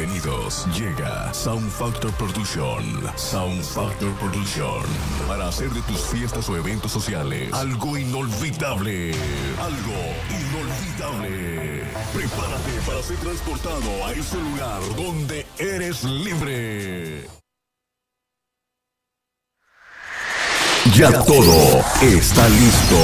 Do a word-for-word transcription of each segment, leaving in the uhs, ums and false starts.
bienvenidos. Llega Sound Factor Production. Sound Factor Production. Para hacer de tus fiestas o eventos sociales algo inolvidable. Algo inolvidable. Prepárate para ser transportado a ese lugar donde eres libre. Ya todo está listo.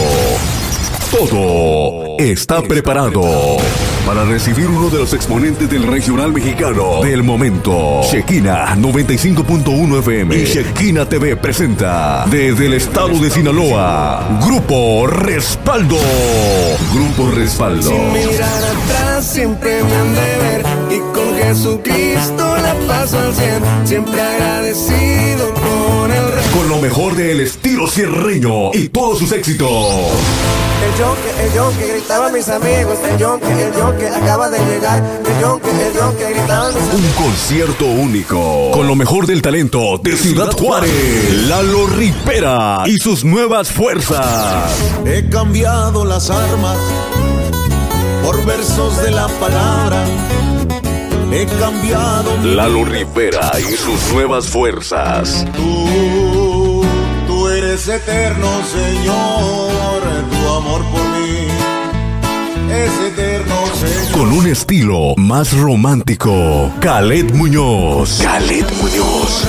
Todo está preparado para recibir uno de los exponentes del regional mexicano del momento. Shekina noventa y cinco punto uno F M y Shekina T V presenta desde el estado de Sinaloa, Grupo Respaldo. Grupo Respaldo. Sin mirar atrás siempre me han de ver y con Jesucristo la paso al cien. Siempre agradecido con el rey. Con lo mejor del estilo sierreño y todos sus éxitos. El yonke, el yonke, gritaban mis amigos. El yonke, el yonke, acaba de llegar. El yonke, el yonke, gritaban mis amigos. Un concierto único con lo mejor del talento de Ciudad Juárez. Lalo Rivera y sus nuevas fuerzas. He cambiado las armas por versos de la palabra. He cambiado. Lalo Rivera y sus nuevas fuerzas. Tú, tú eres eterno, Señor. Tu amor por mí es eterno, Señor. Con un estilo más romántico, Khaled Muñoz. Khaled Muñoz.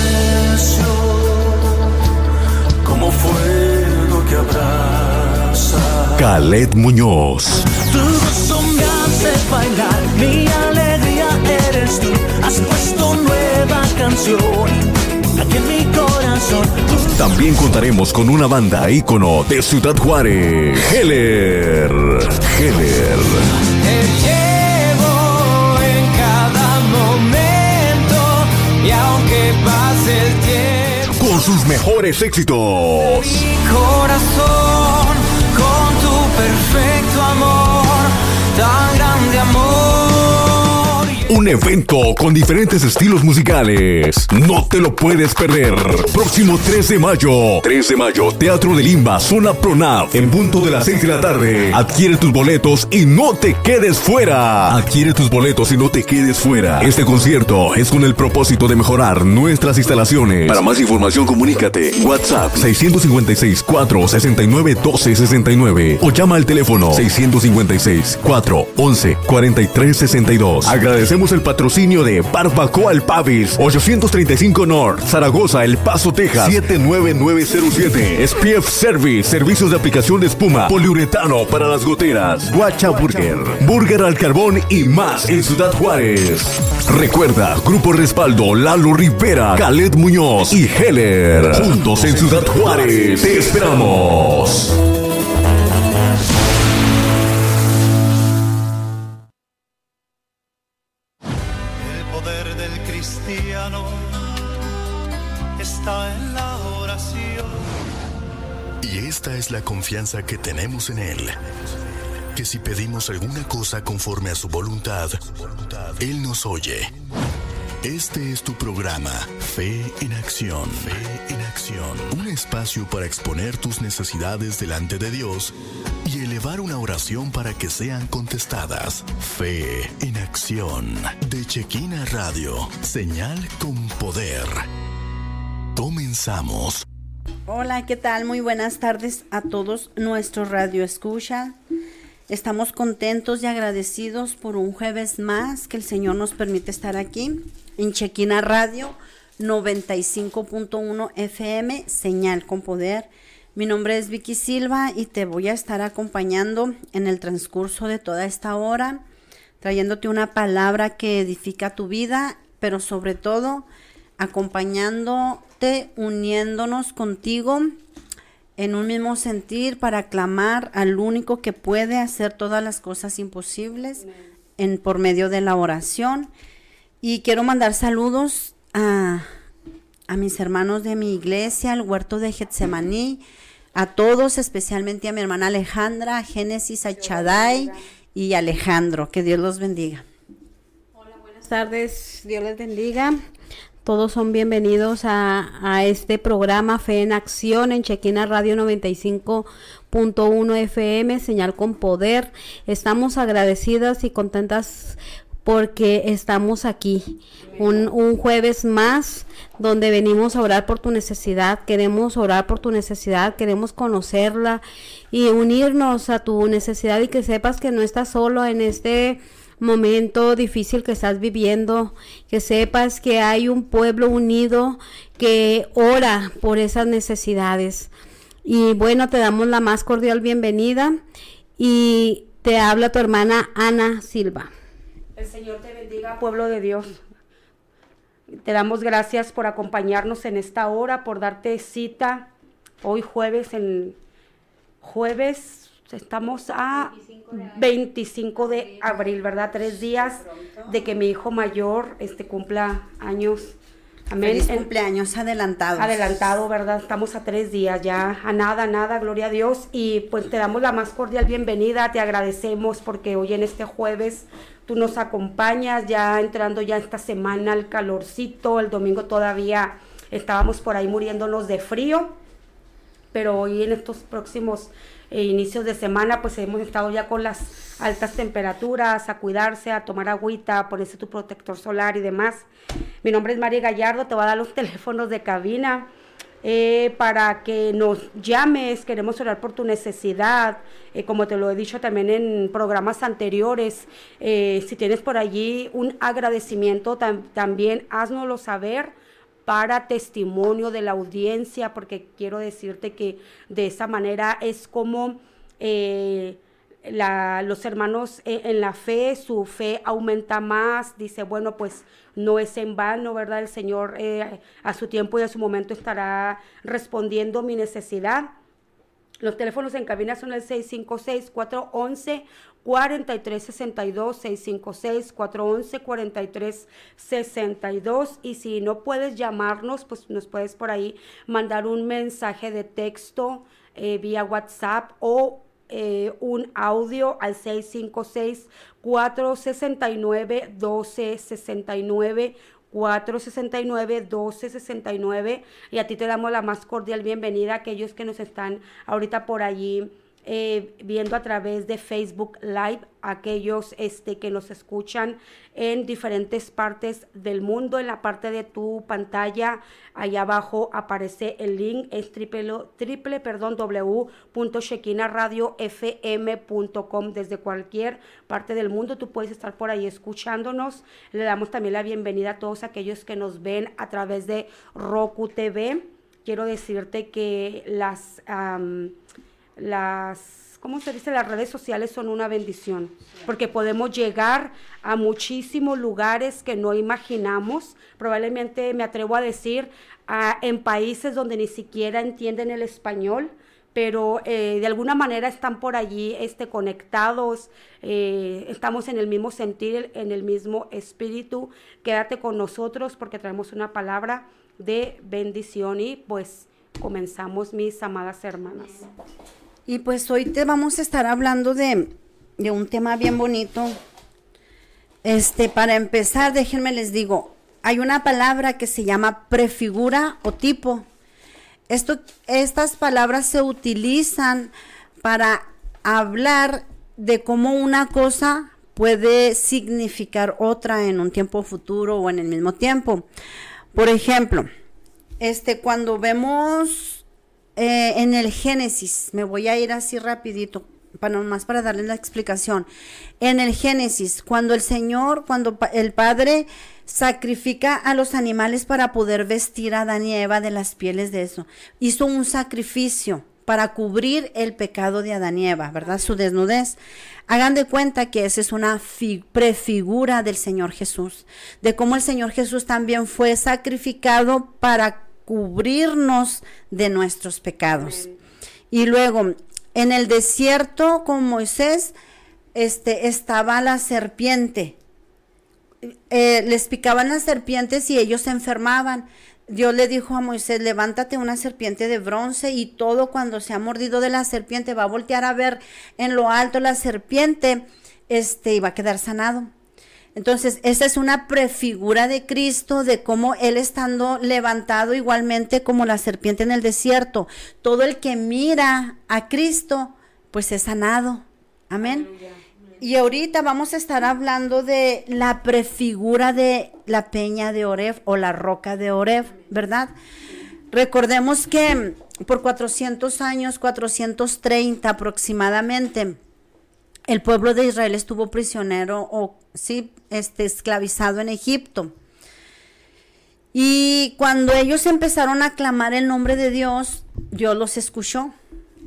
Como fuego que abraza. Khaled Muñoz. Tu gozo me hace bailar, mi alegría eres tú. Has puesto nueva canción aquí en mi corazón. También contaremos con una banda ícono de Ciudad Juárez, Heller. Heller. Te llevo en cada momento y aunque pase el tiempo, Con sus mejores éxitos. mi corazón con tu perfecto amor, tan grande amor. Un evento con diferentes estilos musicales. No te lo puedes perder. Próximo tres de mayo. tres de mayo, Teatro de Limba, Zona Pronav. En punto de las seis de la tarde. Adquiere tus boletos y no te quedes fuera. Adquiere tus boletos y no te quedes fuera. Este concierto es con el propósito de mejorar nuestras instalaciones. Para más información, comunícate. WhatsApp seis cinco seis, cuatro seis nueve, uno dos seis nueve o llama al teléfono seis cinco seis, cuatro once, cuarenta y tres sesenta y dos. Agradecemos el patrocinio de Barbacoa El Pavis, ochocientos treinta y cinco North, Zaragoza, El Paso, Texas, siete nueve nueve cero siete. S P F Service, servicios de aplicación de espuma, poliuretano para las goteras, Guacha Burger, Burger al Carbón y más en Ciudad Juárez. Recuerda, Grupo Respaldo, Lalo Rivera, Khaled Muñoz y Heller. Juntos en Ciudad Juárez. Te esperamos. Está en la oración. Y esta es la confianza que tenemos en Él, que si pedimos alguna cosa conforme a su voluntad, Él nos oye. Este es tu programa, Fe en Acción. Fe en Acción. Un espacio para exponer tus necesidades delante de Dios y elevar una oración para que sean contestadas. Fe en Acción. De Shekina Radio. Señal con poder. Comenzamos. Hola, ¿qué tal? Muy buenas tardes a todos nuestros radio escucha. Estamos contentos y agradecidos por un jueves más que el Señor nos permite estar aquí en Shekina Radio noventa y cinco punto uno F M, Señal con Poder. Mi nombre es Vicky Silva y te voy a estar acompañando en el transcurso de toda esta hora, trayéndote una palabra que edifica tu vida, pero sobre todo acompañándote, uniéndonos contigo en un mismo sentir para clamar al único que puede hacer todas las cosas imposibles en, por medio de la oración. Y quiero mandar saludos a, a mis hermanos de mi iglesia, al huerto de Getsemaní, a todos, especialmente a mi hermana Alejandra, a Génesis, a Chaday y a Alejandro. Que Dios los bendiga. Hola, buenas tardes, Dios les bendiga. Todos son bienvenidos a, a este programa Fe en Acción en Shekina Radio noventa y cinco punto uno F M, Señal con Poder. Estamos agradecidas y contentas porque estamos aquí un, un jueves más donde venimos a orar por tu necesidad. Queremos orar por tu necesidad, queremos conocerla y unirnos a tu necesidad, y que sepas que no estás solo en este momento difícil que estás viviendo, que sepas que hay un pueblo unido que ora por esas necesidades. Y bueno, te damos la más cordial bienvenida y te habla tu hermana Ana Silva. El Señor te bendiga, pueblo de Dios. Te damos gracias por acompañarnos en esta hora, por darte cita hoy jueves, en jueves, estamos a veinticinco de abril, ¿verdad? Tres días de que mi hijo mayor este, cumpla años. Amén. Feliz cumpleaños adelantado. Adelantado, ¿verdad? Estamos a tres días ya, a nada, nada, gloria a Dios. Y pues te damos la más cordial bienvenida, te agradecemos porque hoy en este jueves tú nos acompañas, ya entrando ya esta semana el calorcito, el domingo todavía estábamos por ahí muriéndonos de frío, pero hoy en estos próximos eh, inicios de semana pues hemos estado ya con las altas temperaturas, a cuidarse, a tomar agüita, a ponerse tu protector solar y demás. Mi nombre es María Gallardo, te voy a dar los teléfonos de cabina eh, para que nos llames, queremos orar por tu necesidad, eh, como te lo he dicho también en programas anteriores, eh, si tienes por allí un agradecimiento, tam- también háznoslo saber para testimonio de la audiencia, porque quiero decirte que de esa manera es como eh, la, los hermanos eh, en la fe, su fe aumenta más, dice, bueno, pues no es en vano, ¿verdad? El Señor eh, a su tiempo y a su momento estará respondiendo mi necesidad. Los teléfonos en cabina son el seis cinco seis, cuatro uno uno, cuatro tres seis dos, seis cinco seis, cuatro uno uno, cuatro tres seis dos, y si no puedes llamarnos, pues nos puedes por ahí mandar un mensaje de texto eh, vía WhatsApp o eh, un audio al seis cinco seis, cuatro seis nueve, uno dos seis nueve, cuatro seis nueve, uno dos seis nueve, y a ti te damos la más cordial bienvenida, a aquellos que nos están ahorita por allí eh, viendo a través de Facebook Live, aquellos este, que nos escuchan en diferentes partes del mundo. En la parte de tu pantalla, allá abajo aparece el link, es triple, triple perdón, w punto shekinah radio f m punto com. Desde cualquier parte del mundo tú puedes estar por ahí escuchándonos. Le damos también la bienvenida a todos aquellos que nos ven a través de Roku T V. Quiero decirte que las... Um, las, ¿cómo se dice? Las redes sociales son una bendición, porque podemos llegar a muchísimos lugares que no imaginamos, probablemente me atrevo a decir, a, en países donde ni siquiera entienden el español, pero eh, de alguna manera están por allí este, conectados, eh, estamos en el mismo sentir, en el mismo espíritu. Quédate con nosotros porque traemos una palabra de bendición y pues comenzamos, mis amadas hermanas. Y pues hoy te vamos a estar hablando de, de un tema bien bonito. Este, para empezar, déjenme les digo, hay una palabra que se llama prefigura o tipo. Esto, estas palabras se utilizan para hablar de cómo una cosa puede significar otra en un tiempo futuro o en el mismo tiempo. Por ejemplo, este, cuando vemos Eh, en el Génesis, me voy a ir así rapidito, para nomás para darles la explicación. En el Génesis, cuando el Señor, cuando el Padre sacrifica a los animales para poder vestir a Adán y Eva de las pieles de eso, hizo un sacrificio para cubrir el pecado de Adán y Eva, ¿verdad? Su desnudez. Hagan de cuenta que esa es una fi- prefigura del Señor Jesús, de cómo el Señor Jesús también fue sacrificado para cubrirnos de nuestros pecados. Amén. Y luego en el desierto con Moisés este, estaba la serpiente, eh, les picaban las serpientes y ellos se enfermaban. Dios le dijo a Moisés, levántate una serpiente de bronce, y todo cuando se ha mordido de la serpiente va a voltear a ver en lo alto la serpiente este, y va a quedar sanado. Entonces, esa es una prefigura de Cristo, de cómo Él estando levantado igualmente como la serpiente en el desierto. Todo el que mira a Cristo, pues es sanado. Amén. Aleluya. y ahorita vamos a estar hablando de la prefigura de la peña de Oreb o la roca de Oreb, ¿verdad? Recordemos que por cuatrocientos años, cuatrocientos treinta aproximadamente, el pueblo de Israel estuvo prisionero o sí, este, esclavizado en Egipto. Y cuando ellos empezaron a clamar el nombre de Dios, Dios los escuchó.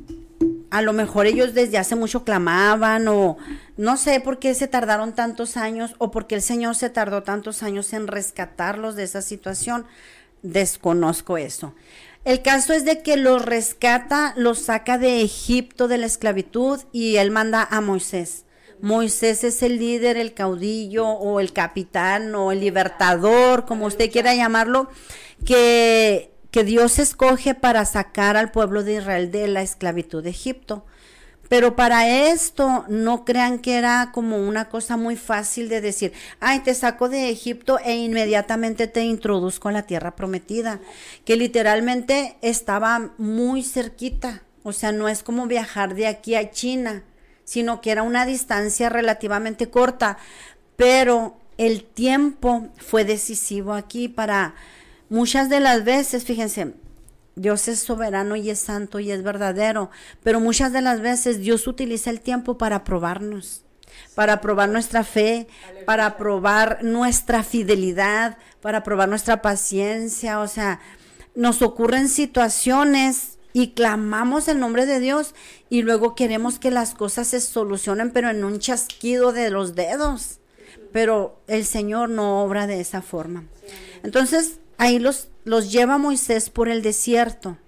A lo mejor ellos desde hace mucho clamaban o no sé por qué se tardaron tantos años o por qué el Señor se tardó tantos años en rescatarlos de esa situación. Desconozco eso. El caso es de que los rescata, los saca de Egipto, de la esclavitud, y él manda a Moisés. Moisés es el líder, el caudillo o el capitán o el libertador, como usted quiera llamarlo, que... que Dios escoge para sacar al pueblo de Israel de la esclavitud de Egipto. Pero para esto no crean que era como una cosa muy fácil de decir, ay, te saco de Egipto e inmediatamente te introduzco a la tierra prometida, que literalmente estaba muy cerquita. O sea, no es como viajar de aquí a China, sino que era una distancia relativamente corta, pero el tiempo fue decisivo aquí para... Muchas de las veces, fíjense, Dios es soberano y es santo y es verdadero, pero muchas de las veces Dios utiliza el tiempo para probarnos, para probar nuestra fe, para probar nuestra fidelidad, para probar nuestra paciencia. O sea, nos ocurren situaciones y clamamos el nombre de Dios y luego queremos que las cosas se solucionen, pero en un chasquido de los dedos. Pero el Señor no obra de esa forma. Entonces, ahí los, los lleva Moisés por el desierto.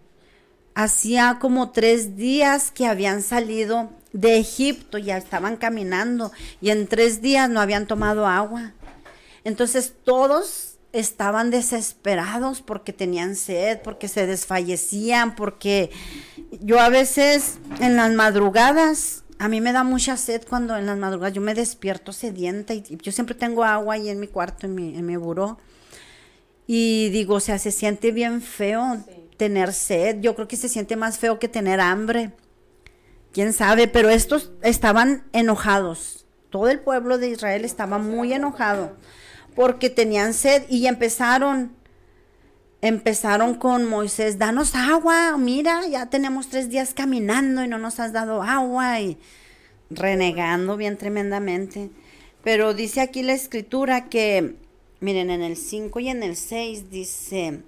Hacía como tres días que habían salido de Egipto, ya estaban caminando y en tres días no habían tomado agua. Entonces todos estaban desesperados porque tenían sed, porque se desfallecían, porque yo a veces en las madrugadas, a mí me da mucha sed cuando en las madrugadas yo me despierto sedienta y, y yo siempre tengo agua ahí en mi cuarto, en mi, en mi buró. Y digo, o sea, se siente bien feo sí. tener sed. Yo creo que se siente más feo que tener hambre. Quién sabe, pero estos estaban enojados. Todo el pueblo de Israel estaba muy enojado porque tenían sed y empezaron, empezaron con Moisés, danos agua, mira, ya tenemos tres días caminando y no nos has dado agua, y renegando bien tremendamente. Pero dice aquí la escritura que, miren, en el cinco y en el seis dice,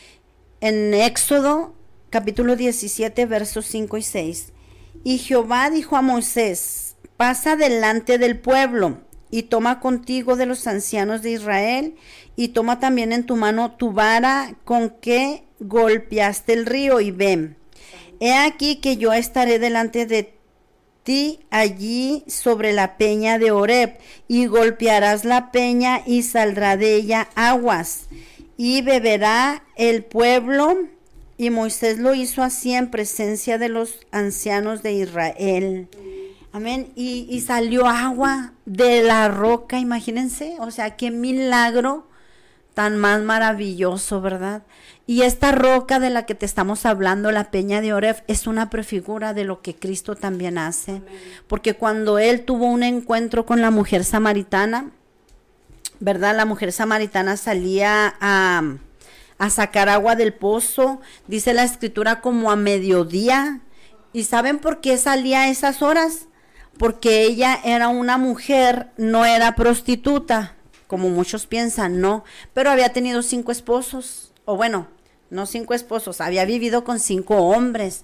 en Éxodo capítulo diecisiete, versos cinco y seis, y Jehová dijo a Moisés, pasa delante del pueblo y toma contigo de los ancianos de Israel y toma también en tu mano tu vara con que golpeaste el río y ven. He aquí que yo estaré delante de ti allí sobre la peña de Oreb, y golpearás la peña y saldrá de ella aguas, y beberá el pueblo. Y Moisés lo hizo así en presencia de los ancianos de Israel. Amén. Y, y salió agua de la roca, imagínense. O sea, qué milagro tan más maravilloso, ¿verdad? Y esta roca de la que te estamos hablando, la peña de Oreb, es una prefigura de lo que Cristo también hace. Amén. Porque cuando él tuvo un encuentro con la mujer samaritana, ¿verdad? La mujer samaritana salía a, a sacar agua del pozo, dice la escritura, como a mediodía. ¿Y saben por qué salía a esas horas? Porque ella era una mujer, no era prostituta, como muchos piensan, no, pero había tenido cinco esposos, o bueno, no cinco esposos, había vivido con cinco hombres,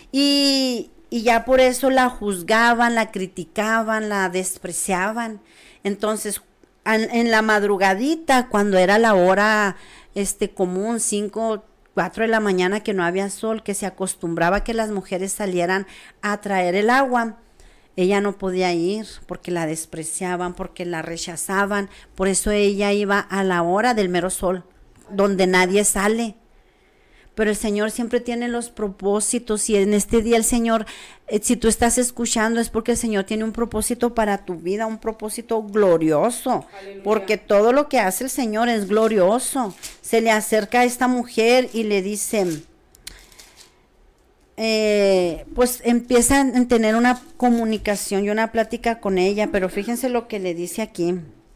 y, y ya por eso la juzgaban, la criticaban, la despreciaban. Entonces, en, en la madrugadita, cuando era la hora este común, cinco, cuatro de la mañana, que no había sol, que se acostumbraba que las mujeres salieran a traer el agua, ella no podía ir porque la despreciaban, porque la rechazaban. Por eso ella iba a la hora del mero sol, donde nadie sale. Pero el Señor siempre tiene los propósitos, y en este día el Señor, eh, si tú estás escuchando, es porque el Señor tiene un propósito para tu vida, un propósito glorioso. Aleluya. Porque todo lo que hace el Señor es glorioso. Se le acerca a esta mujer y le dice, eh, pues empiezan a tener una comunicación y una plática con ella, pero fíjense lo que le dice aquí.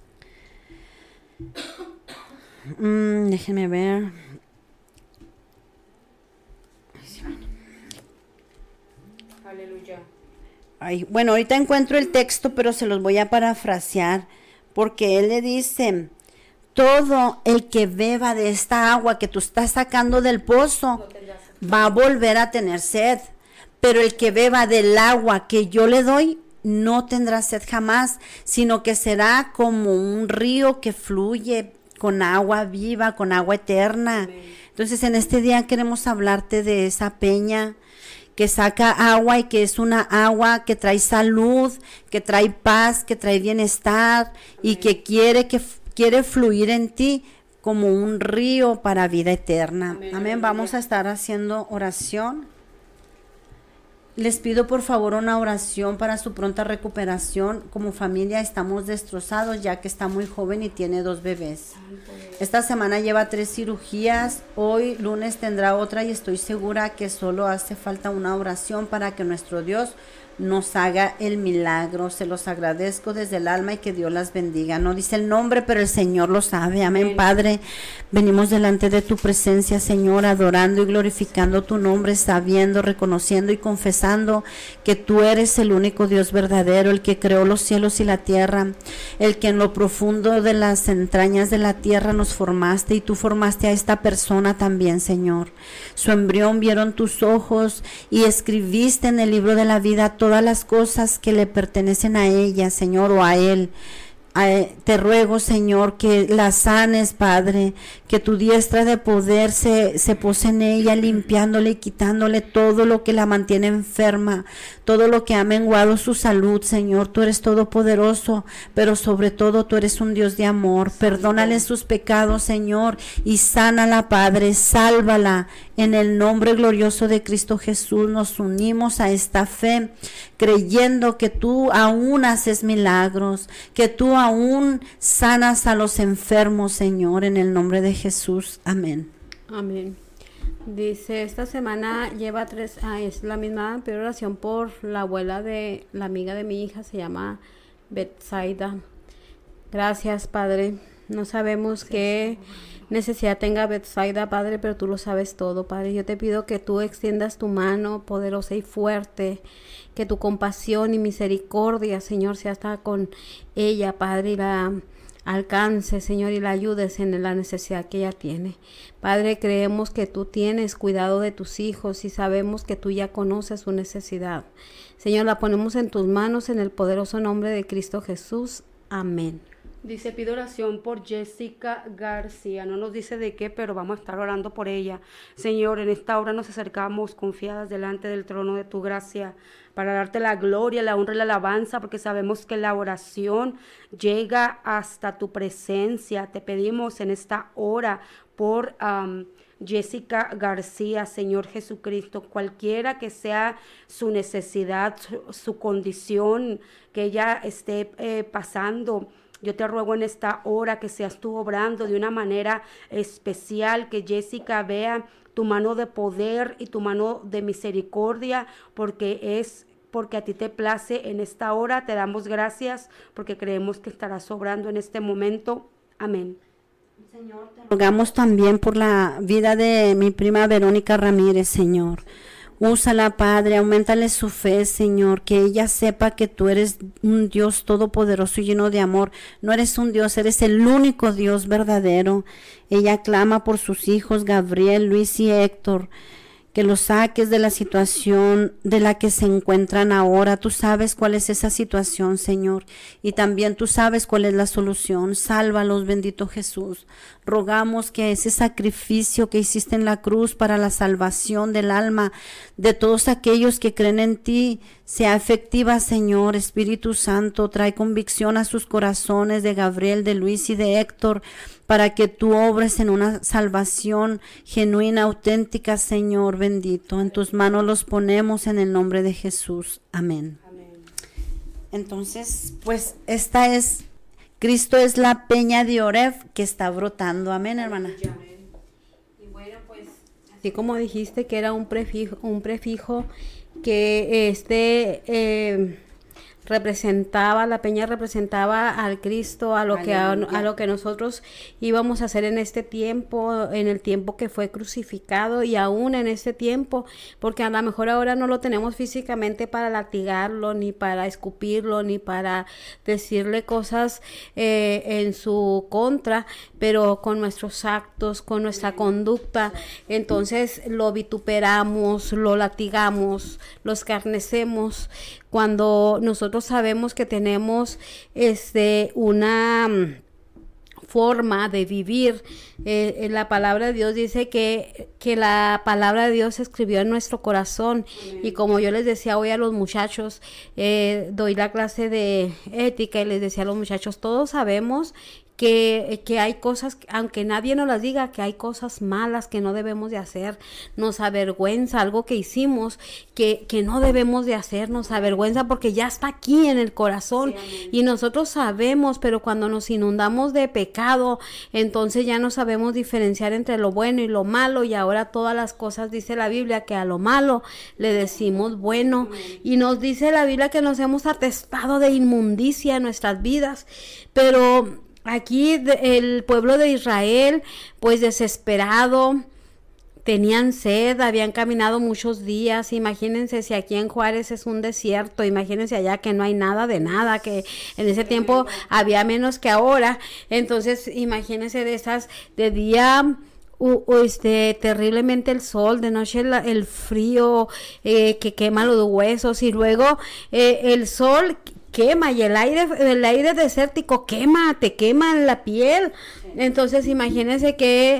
Mm, déjenme ver. Aleluya. Ay, bueno, ahorita encuentro el texto, pero se los voy a parafrasear, porque él le dice, todo el que beba de esta agua que tú estás sacando del pozo va a volver a tener sed, pero el que beba del agua que yo le doy no tendrá sed jamás, sino que será como un río que fluye con agua viva, con agua eterna. Amén. Entonces en este día queremos hablarte de esa peña que saca agua y que es una agua que trae salud, que trae paz, que trae bienestar. Amén. Y que quiere que quiere fluir en ti como un río para vida eterna. Amén. Amén. Vamos a estar haciendo oración. Les pido por favor una oración para su pronta recuperación. Como familia estamos destrozados ya que está muy joven y tiene dos bebés. Esta semana lleva tres cirugías, hoy lunes tendrá otra y estoy segura que solo hace falta una oración para que nuestro Dios nos haga el milagro. Se los agradezco desde el alma y que Dios las bendiga. No dice el nombre, pero el Señor lo sabe. Amén. Amén. Padre, venimos delante de tu presencia, Señor, adorando y glorificando tu nombre, sabiendo, reconociendo y confesando que tú eres el único Dios verdadero, el que creó los cielos y la tierra, el que en lo profundo de las entrañas de la tierra nos formaste, y tú formaste a esta persona también, Señor. Su embrión vieron tus ojos y escribiste en el libro de la vida todas las cosas que le pertenecen a ella, Señor, o a él. Te ruego, Señor, que la sanes, Padre, que tu diestra de poder se, se pose en ella, limpiándole y quitándole todo lo que la mantiene enferma, todo lo que ha menguado su salud, Señor. Tú eres todopoderoso, pero sobre todo tú eres un Dios de amor. Perdónale sus pecados, Señor, y sánala, Padre, sálvala. En el nombre glorioso de Cristo Jesús nos unimos a esta fe, creyendo que tú aún haces milagros, que tú aún sanas a los enfermos, Señor, en el nombre de Jesús. Amén. Amén. Dice, esta semana lleva tres, ah, es la misma pero oración por la abuela de la amiga de mi hija, se llama Betsaida. Gracias, Padre. No sabemos qué necesidad tenga Betsaida, Padre, pero tú lo sabes todo, Padre. Yo te pido que tú extiendas tu mano poderosa y fuerte, que tu compasión y misericordia, Señor, sea hasta con ella, Padre, y la alcance, Señor, y la ayudes en la necesidad que ella tiene. Padre, creemos que tú tienes cuidado de tus hijos y sabemos que tú ya conoces su necesidad. Señor, la ponemos en tus manos en el poderoso nombre de Cristo Jesús. Amén. Dice, pido oración por Jessica García. No nos dice de qué, pero vamos a estar orando por ella. Señor, en esta hora nos acercamos confiadas delante del trono de tu gracia para darte la gloria, la honra y la alabanza, porque sabemos que la oración llega hasta tu presencia. Te pedimos en esta hora por um, Jessica García, Señor Jesucristo, cualquiera que sea su necesidad, su, su condición que ella esté eh, pasando. Yo te ruego en esta hora que seas tú obrando de una manera especial, que Jessica vea tu mano de poder y tu mano de misericordia, porque es porque a ti te place en esta hora. Te damos gracias porque creemos que estarás obrando en este momento. Amén. Señor, te rogamos también por la vida de mi prima Verónica Ramírez, Señor. Úsala, Padre, auméntale su fe, Señor, que ella sepa que tú eres un Dios todopoderoso y lleno de amor. No eres un Dios, eres el único Dios verdadero. Ella clama por sus hijos, Gabriel, Luis y Héctor, que los saques de la situación de la que se encuentran ahora. Tú sabes cuál es esa situación, Señor, y también tú sabes cuál es la solución. Sálvalos, bendito Jesús. Rogamos que ese sacrificio que hiciste en la cruz para la salvación del alma de todos aquellos que creen en ti sea efectiva, Señor. Espíritu Santo, trae convicción a sus corazones de Gabriel, de Luis y de Héctor, para que tú obres en una salvación genuina, auténtica, Señor bendito. En tus manos los ponemos en el nombre de Jesús. Amén. Amén. Entonces, pues esta es, Cristo es la peña de Oreb que está brotando. Amén, hermana. Amén. Y bueno, pues así como dijiste que era un prefijo, un prefijo que este eh, representaba, la peña representaba al Cristo, a lo que a, a lo que nosotros íbamos a hacer en este tiempo, en el tiempo que fue crucificado y aún en este tiempo, porque a lo mejor ahora no lo tenemos físicamente para latigarlo, ni para escupirlo, ni para decirle cosas eh, en su contra, pero con nuestros actos, con nuestra conducta, entonces lo vituperamos, lo latigamos, lo escarnecemos, cuando nosotros sabemos que tenemos este una um, forma de vivir. Eh, la palabra de Dios dice que, que la palabra de Dios se escribió en nuestro corazón. Amén. Y como yo les decía hoy a los muchachos, eh, doy la clase de ética y les decía a los muchachos, todos sabemos que, que hay cosas, aunque nadie nos las diga, que hay cosas malas que no debemos de hacer, nos avergüenza algo que hicimos que, que no debemos de hacer, nos avergüenza porque ya está aquí en el corazón, sí, y nosotros sabemos, pero cuando nos inundamos de pecado, entonces ya no sabemos diferenciar entre lo bueno y lo malo, y ahora todas las cosas, dice la Biblia, que a lo malo le decimos bueno, y nos dice la Biblia que nos hemos atestado de inmundicia en nuestras vidas, pero aquí el pueblo de Israel, pues desesperado, tenían sed, habían caminado muchos días. Imagínense si aquí en Juárez es un desierto, imagínense allá que no hay nada de nada, que en ese tiempo había menos que ahora. Entonces imagínense de esas, de día Uh, este terriblemente el sol, de noche el, el frío eh, que quema los huesos, y luego eh, el sol quema, y el aire el aire desértico quema, te quema la piel. Entonces imagínense qué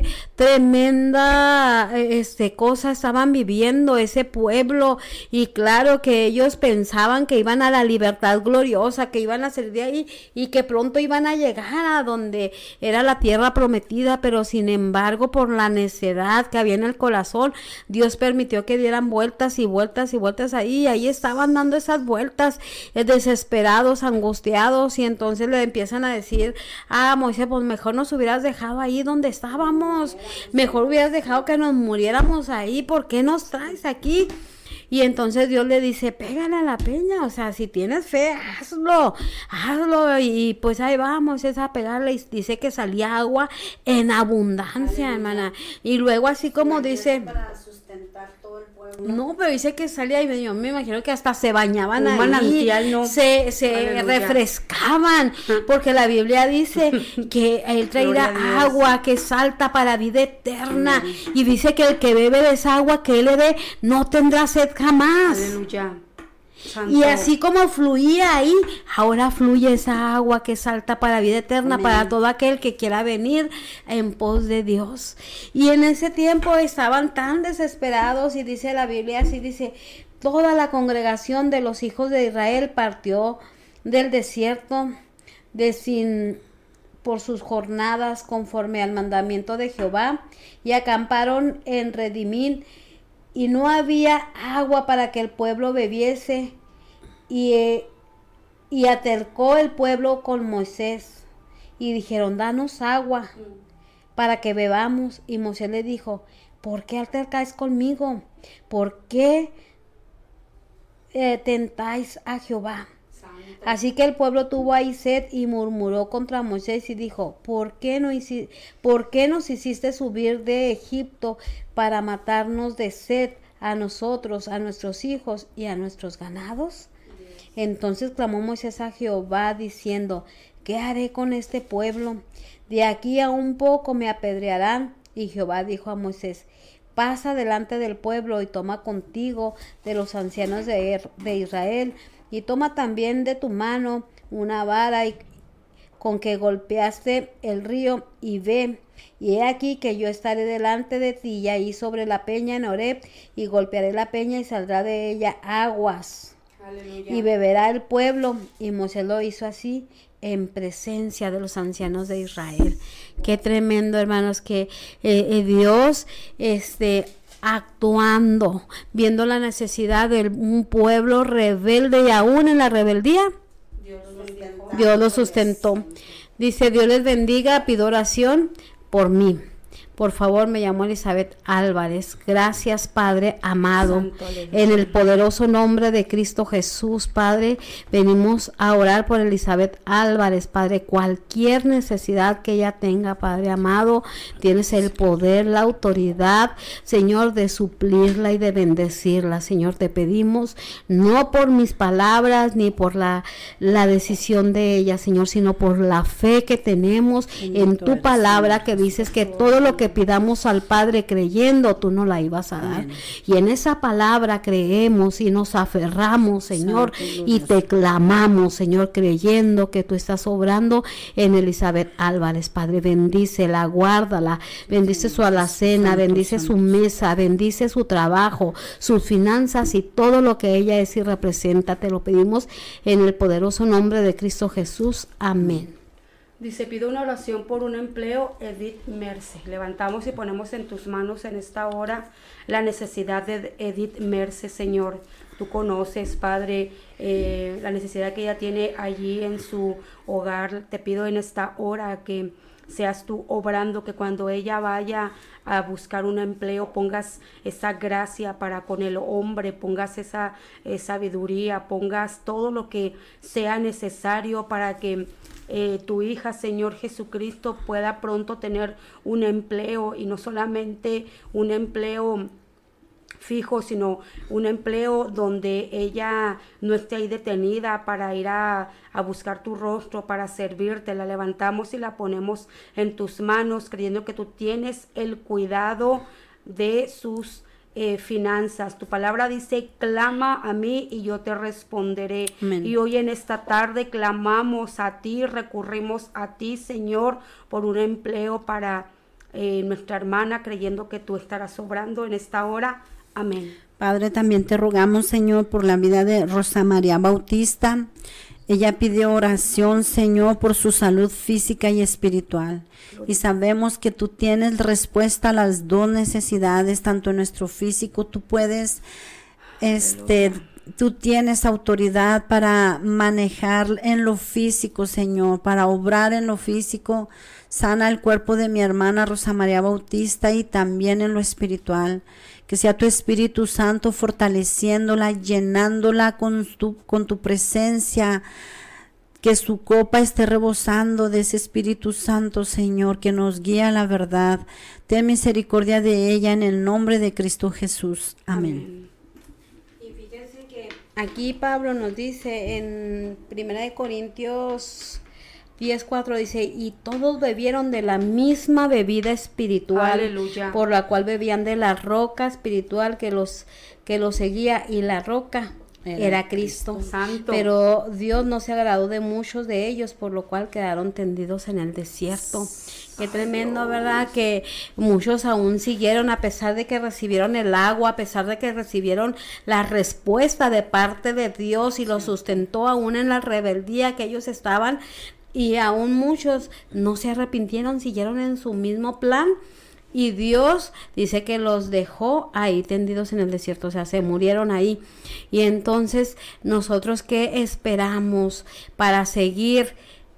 tremenda este cosa estaban viviendo ese pueblo, y claro que ellos pensaban que iban a la libertad gloriosa, que iban a salir de ahí y que pronto iban a llegar a donde era la tierra prometida, pero sin embargo por la necedad que había en el corazón, Dios permitió que dieran vueltas y vueltas y vueltas ahí, y ahí estaban dando esas vueltas eh, desesperados, angustiados, y entonces le empiezan a decir a Moisés, pues mejor nos hubieras dejado ahí donde estábamos, mejor hubieras dejado que nos muriéramos ahí, ¿por qué nos traes aquí? Y entonces Dios le dice, pégale a la peña, o sea, si tienes fe, hazlo, hazlo, y pues ahí vamos, es a pegarle, y dice que salía agua en abundancia, aleluya, hermana, y luego así como dice, para sustentar todo el pueblo. No, pero dice que salía, y yo me imagino que hasta se bañaban ahí, manantial, no, se, se refrescaban, porque la Biblia dice que Él traerá agua que salta para vida eterna, amén, y dice que el que bebe de esa agua que Él le dé, no tendrá sed jamás. Aleluya. Santo. Y así como fluía ahí, ahora fluye esa agua que salta para vida eterna, amén, para todo aquel que quiera venir en pos de Dios. Y en ese tiempo estaban tan desesperados, y dice la Biblia así, dice, toda la congregación de los hijos de Israel partió del desierto de Sin por sus jornadas conforme al mandamiento de Jehová, y acamparon en Redimín, y no había agua para que el pueblo bebiese, y, eh, y atercó el pueblo con Moisés, y dijeron, danos agua para que bebamos. Y Moisés le dijo, ¿por qué altercáis conmigo? ¿Por qué eh, tentáis a Jehová? Así que el pueblo tuvo ahí sed y murmuró contra Moisés y dijo, ¿por qué, no hici- ¿por qué nos hiciste subir de Egipto para matarnos de sed a nosotros, a nuestros hijos y a nuestros ganados? Entonces clamó Moisés a Jehová diciendo, ¿qué haré con este pueblo? De aquí a un poco me apedrearán. Y Jehová dijo a Moisés, pasa delante del pueblo y toma contigo de los ancianos de, de Israel, y toma también de tu mano una vara y, con que golpeaste el río, y ve, y he aquí que yo estaré delante de ti y ahí sobre la peña en Horeb, y golpearé la peña y saldrá de ella aguas. Aleluya. Y beberá el pueblo. Y Moisés lo hizo así en presencia de los ancianos de Israel. Qué tremendo, hermanos, que eh, eh, Dios este actuando, viendo la necesidad de un pueblo rebelde, y aún en la rebeldía Dios lo sustentó. Dios lo sustentó. Dice, Dios les bendiga, pido oración por mí. Por favor, me llamo Elizabeth Álvarez. Gracias, Padre amado. En el poderoso nombre de Cristo Jesús, Padre, venimos a orar por Elizabeth Álvarez, Padre. Cualquier necesidad que ella tenga, Padre amado, tienes el poder, la autoridad, Señor, de suplirla y de bendecirla. Señor, te pedimos, no por mis palabras ni por la, la decisión de ella, Señor, sino por la fe que tenemos en tu palabra, que dices que todo lo que pidamos al Padre creyendo, tú no la ibas a dar. Amén. Y en esa palabra creemos y nos aferramos, Señor, Santo, y te clamamos, Señor, creyendo que tú estás obrando en Elizabeth Álvarez, Padre. Bendícela, guárdala, bendice su alacena, Santo, bendice Santo. Su mesa, bendice su trabajo, sus finanzas y todo lo que ella es y representa. Te lo pedimos en el poderoso nombre de Cristo Jesús. Amén. Dice, pido una oración por un empleo, Edith Merce. Levantamos y ponemos en tus manos en esta hora la necesidad de Edith Merce, Señor. Tú conoces, Padre, eh, la necesidad que ella tiene allí en su hogar. Te pido en esta hora que seas tú obrando, que cuando ella vaya a buscar un empleo pongas esa gracia para con el hombre, pongas esa eh, sabiduría, pongas todo lo que sea necesario para que Eh, tu hija, Señor Jesucristo, pueda pronto tener un empleo, y no solamente un empleo fijo, sino un empleo donde ella no esté ahí detenida para ir a, a buscar tu rostro, para servirte. La levantamos y la ponemos en tus manos, creyendo que tú tienes el cuidado de sus Eh, finanzas. Tu palabra dice, clama a mí y yo te responderé. Amén. Y hoy en esta tarde clamamos a ti, recurrimos a ti, Señor, por un empleo para eh, nuestra hermana, creyendo que tú estarás obrando en esta hora. Amén. Padre, también te rogamos, Señor, por la vida de Rosa María Bautista. Ella pidió oración, Señor, por su salud física y espiritual. Y sabemos que tú tienes respuesta a las dos necesidades, tanto en nuestro físico. Tú puedes, este, tú tienes autoridad para manejar en lo físico, Señor, para obrar en lo físico. Sana el cuerpo de mi hermana Rosa María Bautista y también en lo espiritual. Que sea tu Espíritu Santo fortaleciéndola, llenándola con tu, con tu presencia, que su copa esté rebosando de ese Espíritu Santo, Señor, que nos guía a la verdad. Ten misericordia de ella en el nombre de Cristo Jesús. Amén. Y fíjense que aquí Pablo nos dice en Primera de Corintios diez cuatro, dice, y todos bebieron de la misma bebida espiritual. Aleluya. Por la cual bebían de la roca espiritual que los que los seguía, y la roca era, era Cristo. Cristo Santo. Pero Dios no se agradó de muchos de ellos, por lo cual quedaron tendidos en el desierto. Qué tremendo, Dios. ¿Verdad? Que muchos aún siguieron, a pesar de que recibieron el agua, a pesar de que recibieron la respuesta de parte de Dios y los sustentó aún en la rebeldía que ellos estaban. Y aún muchos no se arrepintieron, siguieron en su mismo plan. Y Dios dice que los dejó ahí tendidos en el desierto, o sea, se murieron ahí. Y entonces, ¿nosotros qué esperamos para seguir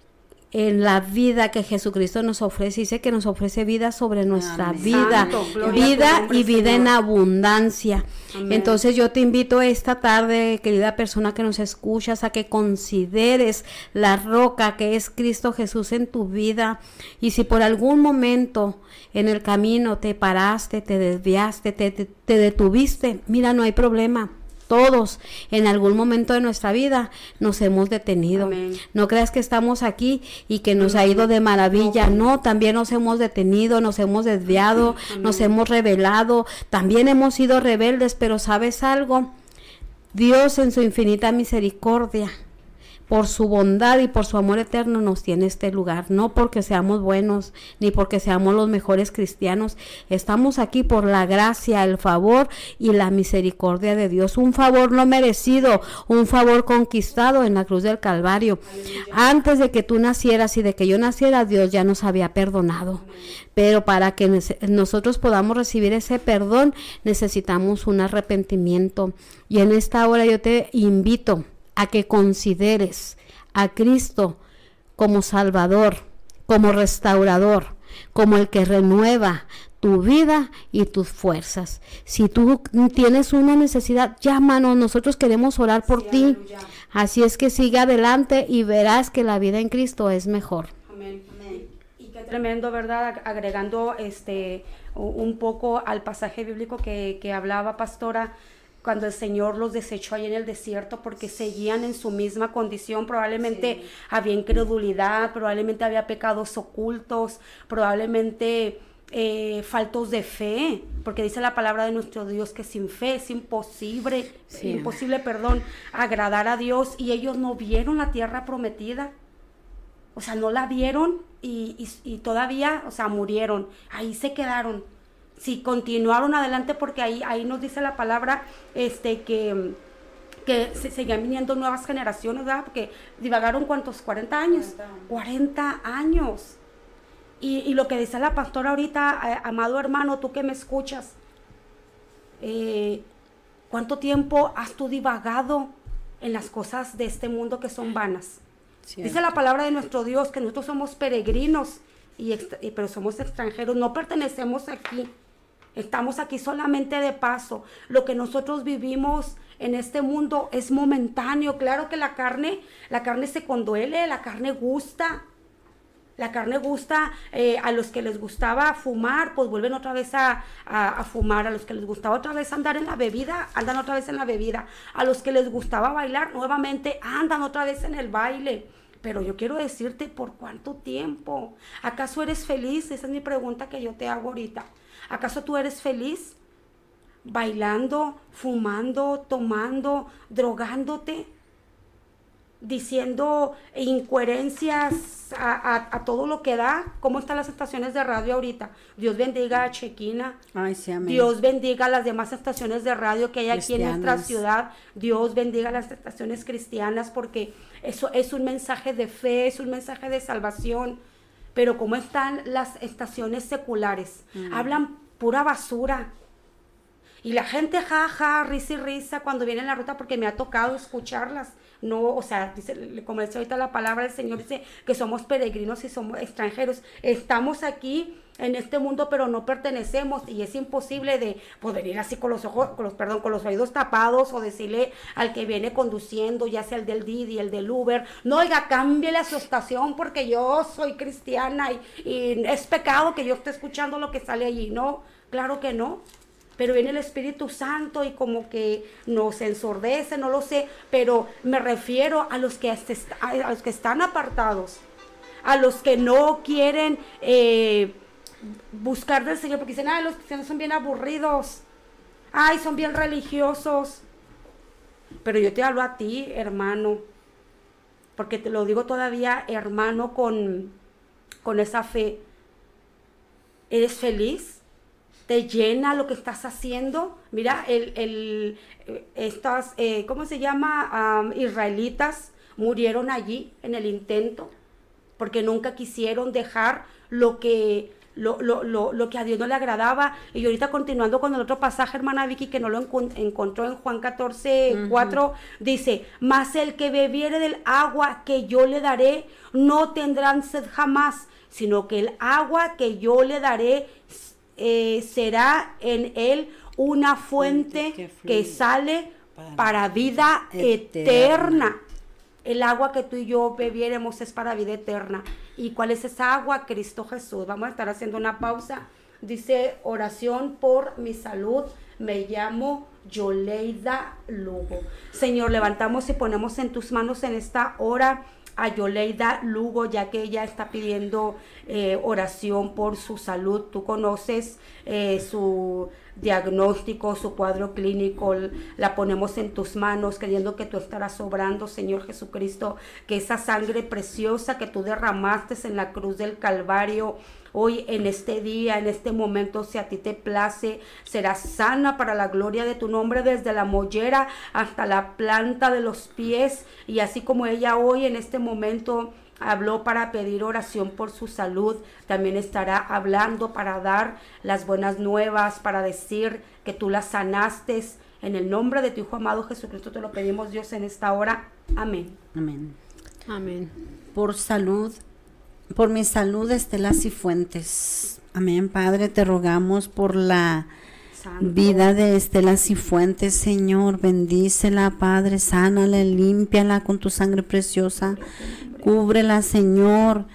en la vida que Jesucristo nos ofrece? Dice que nos ofrece vida sobre nuestra Amén. Vida, Santo, vida y vida Señor. En abundancia. Amén. Entonces yo te invito esta tarde, querida persona que nos escuchas, a que consideres la roca que es Cristo Jesús en tu vida. Y si por algún momento en el camino te paraste, te desviaste, te, te, te detuviste, mira, no hay problema. Todos en algún momento de nuestra vida nos hemos detenido. Amén. No creas que estamos aquí y que nos ha ido de maravilla. No, también nos hemos detenido, nos hemos desviado, Amén. Nos hemos rebelado, también hemos sido rebeldes, pero ¿sabes algo? Dios en su infinita misericordia, por su bondad y por su amor eterno, nos tiene este lugar, no porque seamos buenos ni porque seamos los mejores cristianos. Estamos aquí por la gracia, el favor y la misericordia de Dios, un favor no merecido, un favor conquistado en la cruz del Calvario. Aleluya. Antes de que tú nacieras y de que yo naciera, Dios ya nos había perdonado. Pero para que nosotros podamos recibir ese perdón, necesitamos un arrepentimiento. Y en esta hora yo te invito a que consideres a Cristo como Salvador, como restaurador, como el que renueva tu vida y tus fuerzas. Si tú tienes una necesidad, llámanos, nosotros queremos orar por sí, ti. Aleluya. Así es que sigue adelante y verás que la vida en Cristo es mejor. Amén. Amén. Y qué tremendo, ¿verdad? Agregando este un poco al pasaje bíblico que, que hablaba, pastora, cuando el Señor los desechó ahí en el desierto porque seguían en su misma condición. Probablemente sí. había incredulidad, probablemente había pecados ocultos, probablemente eh, faltos de fe, porque dice la palabra de nuestro Dios que sin fe es imposible, sí. imposible, perdón, agradar a Dios, y ellos no vieron la tierra prometida. O sea, no la vieron y, y, y todavía, o sea, murieron. Ahí se quedaron. Sí, continuaron adelante porque ahí, ahí nos dice la palabra este, que, que se, seguían viniendo nuevas generaciones, ¿verdad? Porque divagaron, ¿cuántos? cuarenta años. cuarenta años. Y, y lo que dice la pastora ahorita, eh, amado hermano, tú que me escuchas, eh, ¿cuánto tiempo has tú divagado en las cosas de este mundo que son vanas? Cierto. Dice la palabra de nuestro Dios que nosotros somos peregrinos, y extra, y, pero somos extranjeros, no pertenecemos aquí, estamos aquí solamente de paso. Lo que nosotros vivimos en este mundo es momentáneo. Claro que la carne, la carne se conduele, la carne gusta, la carne gusta, eh, a los que les gustaba fumar, pues vuelven otra vez a, a, a fumar, a los que les gustaba otra vez andar en la bebida, andan otra vez en la bebida, a los que les gustaba bailar, nuevamente andan otra vez en el baile. Pero yo quiero decirte, ¿por cuánto tiempo? ¿Acaso eres feliz? Esa es mi pregunta que yo te hago ahorita. ¿Acaso tú eres feliz bailando, fumando, tomando, drogándote, diciendo incoherencias a, a, a todo lo que da? ¿Cómo están las estaciones de radio ahorita? Dios bendiga a Chequina. Ay, sí, amén. Dios bendiga a las demás estaciones de radio que hay aquí en nuestra ciudad. Dios bendiga a las estaciones cristianas, porque eso es un mensaje de fe, es un mensaje de salvación. Pero ¿cómo están las estaciones seculares? Mm. Hablan pura basura. Y la gente jaja, ja, risa y risa cuando viene en la ruta, porque me ha tocado escucharlas. No, o sea, dice, como dice ahorita la palabra del Señor, dice que somos peregrinos y somos extranjeros. Estamos aquí en este mundo, pero no pertenecemos, y es imposible de poder ir así con los ojos, con los, perdón, con los oídos tapados, o decirle al que viene conduciendo, ya sea el del Didi, el del Uber, no, oiga, cámbiale a su estación porque yo soy cristiana y, y es pecado que yo esté escuchando lo que sale allí. No, claro que no. Pero viene el Espíritu Santo y como que nos ensordece, no lo sé, pero me refiero a los que, a los que están apartados, a los que no quieren eh, buscar del Señor, porque dicen, ay, los cristianos son bien aburridos, ay, son bien religiosos. Pero yo te hablo a ti, hermano, porque te lo digo todavía, hermano, con, con esa fe. ¿Eres feliz? ¿Te llena lo que estás haciendo? Mira, el, el, estas, eh, ¿cómo se llama? Um, israelitas murieron allí en el intento, porque nunca quisieron dejar lo que, lo, lo, lo, lo que a Dios no le agradaba. Y ahorita continuando con el otro pasaje, hermana Vicky, que no lo encont- encontró en Juan catorce, cuatro, uh-huh. Dice, mas el que bebiere del agua que yo le daré, no tendrán sed jamás, sino que el agua que yo le daré Eh, será en él una fuente, fuente que, que sale para, para vida eterna. eterna. El agua que tú y yo bebiéramos es para vida eterna. ¿Y cuál es esa agua? Cristo Jesús. Vamos a estar haciendo una pausa. Dice, oración por mi salud. Me llamo Yoleida Lugo. Señor, levantamos y ponemos en tus manos en esta hora a Yoleida Lugo, ya que ella está pidiendo eh, oración por su salud. Tú conoces eh, su diagnóstico, su cuadro clínico, la ponemos en tus manos, creyendo que tú estarás obrando, Señor Jesucristo, que esa sangre preciosa que tú derramaste en la cruz del Calvario, hoy en este día, en este momento, si a ti te place, será sana para la gloria de tu nombre, desde la mollera hasta la planta de los pies. Y así como ella hoy en este momento habló para pedir oración por su salud, también estará hablando para dar las buenas nuevas, para decir que tú la sanaste. En el nombre de tu Hijo amado Jesucristo te lo pedimos, Dios, en esta hora. Amén. Amén. Amén. Por salud por mi salud, Estela Cifuentes. Amén, Padre, te rogamos por la Santo. Vida de Estela Cifuentes, Señor, bendícela, Padre, sánala, límpiala con tu sangre preciosa, cúbrela, Señor,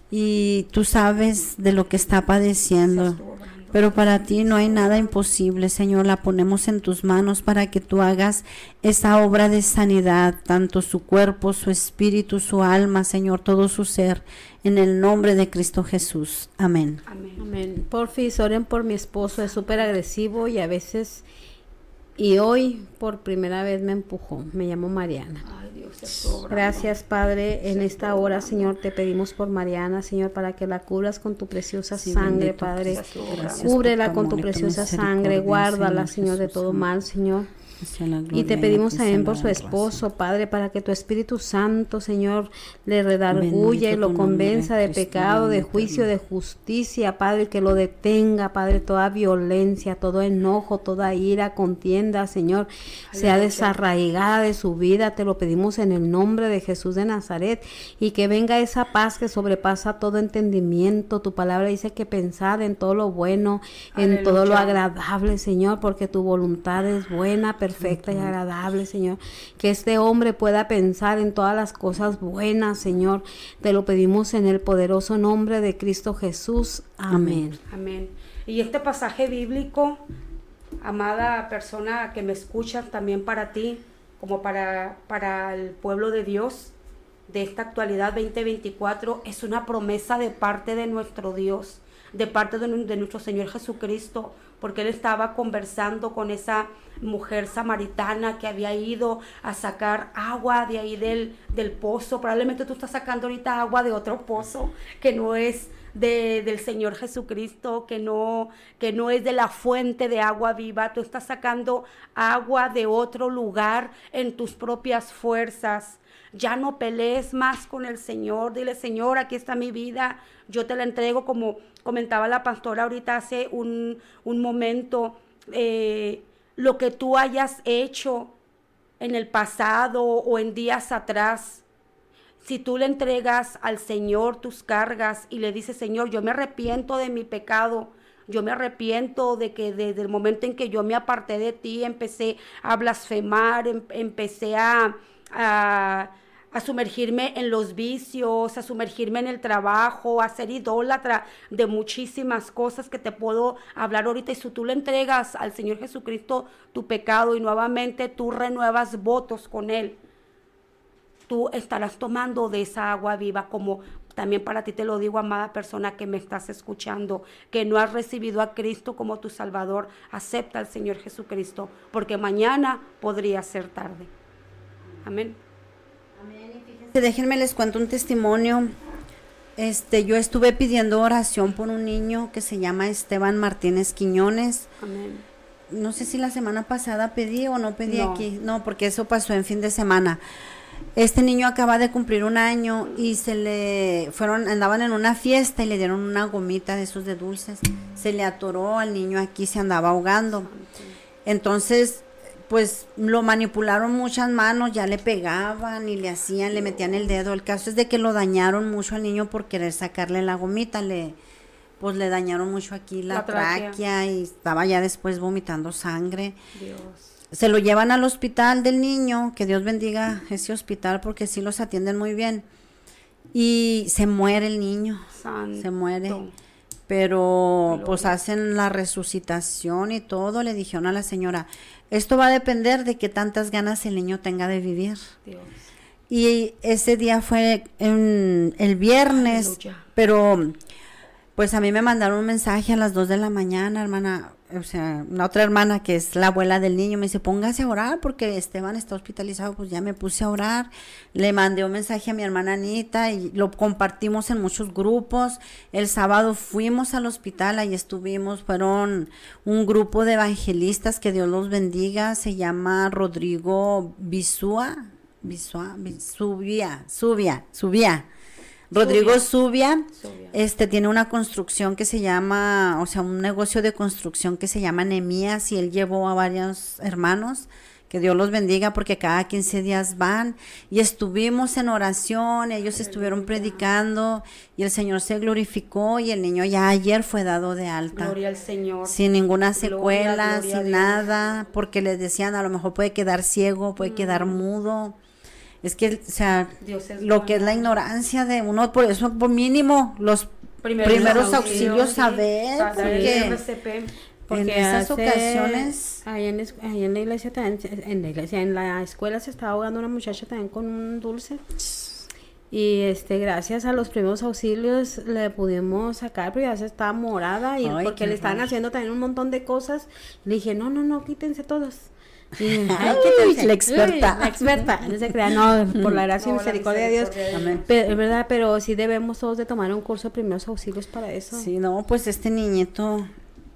y tú sabes de lo que está padeciendo, pero para ti no hay nada imposible, Señor. La ponemos en tus manos para que tú hagas esa obra de sanidad, tanto su cuerpo, su espíritu, su alma, Señor, todo su ser, en el nombre de Cristo Jesús. Amén. Amén. Amén. Porfis, oren por mi esposo, es súper agresivo y a veces, y hoy por primera vez me empujó. Me llamo Mariana. Ay, Dios, te sobra. Gracias, Padre, en esta hora, Señor, te pedimos por Mariana, Señor, para que la cubras con tu preciosa sí, sangre, Padre. Cúbrela con tu preciosa sangre, guárdala, Señor, de todo mal, Señor. Y te pedimos también por su esposo, Padre, para que tu Espíritu Santo, Señor, le redarguya y lo convenza de pecado, de juicio, de justicia, Padre, que lo detenga, Padre, toda violencia, todo enojo, toda ira, contienda, Señor, sea desarraigada de su vida. Te lo pedimos en el nombre de Jesús de Nazaret, y que venga esa paz que sobrepasa todo entendimiento. Tu palabra dice que pensad en todo lo bueno, en Aleluya. Todo lo agradable, Señor, porque tu voluntad es buena, perfecta y agradable, Señor. Que este hombre pueda pensar en todas las cosas buenas, Señor. Te lo pedimos en el poderoso nombre de Cristo Jesús. Amén. Amén. Y este pasaje bíblico, amada persona que me escuchas, también para ti, como para, para el pueblo de Dios, de esta actualidad veinte veinticuatro, es una promesa de parte de nuestro Dios, de parte de, de nuestro Señor Jesucristo, porque Él estaba conversando con esa mujer samaritana que había ido a sacar agua de ahí del, del pozo. Probablemente tú estás sacando ahorita agua de otro pozo que no es de, del Señor Jesucristo, que no, que no es de la fuente de agua viva. Tú estás sacando agua de otro lugar en tus propias fuerzas. Ya no pelees más con el Señor. Dile: Señor, aquí está mi vida, yo te la entrego, como comentaba la pastora ahorita hace un, un momento. Eh, lo que tú hayas hecho en el pasado o en días atrás, si tú le entregas al Señor tus cargas y le dices: Señor, yo me arrepiento de mi pecado, yo me arrepiento de que desde el momento en que yo me aparté de ti, empecé a blasfemar, em, empecé a... a a sumergirme en los vicios, a sumergirme en el trabajo, a ser idólatra de muchísimas cosas que te puedo hablar ahorita. Y si tú le entregas al Señor Jesucristo tu pecado y nuevamente tú renuevas votos con Él, tú estarás tomando de esa agua viva. Como también para ti te lo digo, amada persona que me estás escuchando, que no has recibido a Cristo como tu Salvador, acepta al Señor Jesucristo, porque mañana podría ser tarde. Amén. Déjenme les cuento un testimonio. Este, yo estuve pidiendo oración por un niño que se llama Esteban Martínez Quiñones. Amén. No sé si la semana pasada pedí o no pedí no. aquí. No, porque eso pasó en fin de semana. Este niño acaba de cumplir un año y se le fueron, andaban en una fiesta y le dieron una gomita de esos de dulces. Se le atoró al niño aquí, se andaba ahogando. Entonces, pues lo manipularon muchas manos, ya le pegaban y le hacían, le metían el dedo. El caso es de que lo dañaron mucho al niño por querer sacarle la gomita, le pues le dañaron mucho aquí la, la tráquea. tráquea y estaba ya después vomitando sangre. Dios. Se lo llevan al hospital del niño, que Dios bendiga ese hospital porque sí los atienden muy bien. Y se muere el niño, Santo. se muere. Pero Gloria. Pues hacen la resucitación y todo. Le dijeron a la señora: esto va a depender de qué tantas ganas el niño tenga de vivir. Dios. Y ese día fue en, el viernes, Aleluya. Pero pues a mí me mandaron un mensaje a las dos de la mañana, hermana, o sea, una otra hermana que es la abuela del niño, me dice: póngase a orar porque Esteban está hospitalizado. Pues ya me puse a orar, le mandé un mensaje a mi hermana Anita y lo compartimos en muchos grupos. El sábado fuimos al hospital, ahí estuvimos, fueron un grupo de evangelistas, que Dios los bendiga, se llama Rodrigo Bisúa, Bisúa, Bisubia, Subia, Subia. Rodrigo Subia, Subia, este tiene una construcción que se llama, o sea, un negocio de construcción que se llama Nehemías, y él llevó a varios hermanos que Que Dios los bendiga porque cada quince días van y estuvimos en oración, ellos estuvieron predicando y el Señor se glorificó y el niño ya ayer fue dado de alta. Gloria al Señor. Sin ninguna secuela, Gloria, gloria sin a Dios. Nada, porque les decían a lo mejor puede quedar ciego, puede mm. quedar mudo. Es que, o sea, es lo bueno. que es la ignorancia de uno, por eso por mínimo los primeros, primeros auxilios, auxilios saber, sí, porque... R C P. Porque en esas hace, ocasiones ahí en, ahí en la iglesia también, en la iglesia, en la escuela se estaba ahogando una muchacha también con un dulce y este gracias a los primeros auxilios le pudimos sacar, pero ya se estaba morada y Ay, porque le estaban mal. haciendo también un montón de cosas. Le dije no no no quítense todos. Y, Ay, Uy, la experta, Uy, la experta, no se crea, no, por la gracia no, y misericordia de Dios, pero, es verdad, pero sí debemos todos de tomar un curso de primeros auxilios para eso. Sí, no, pues este niñito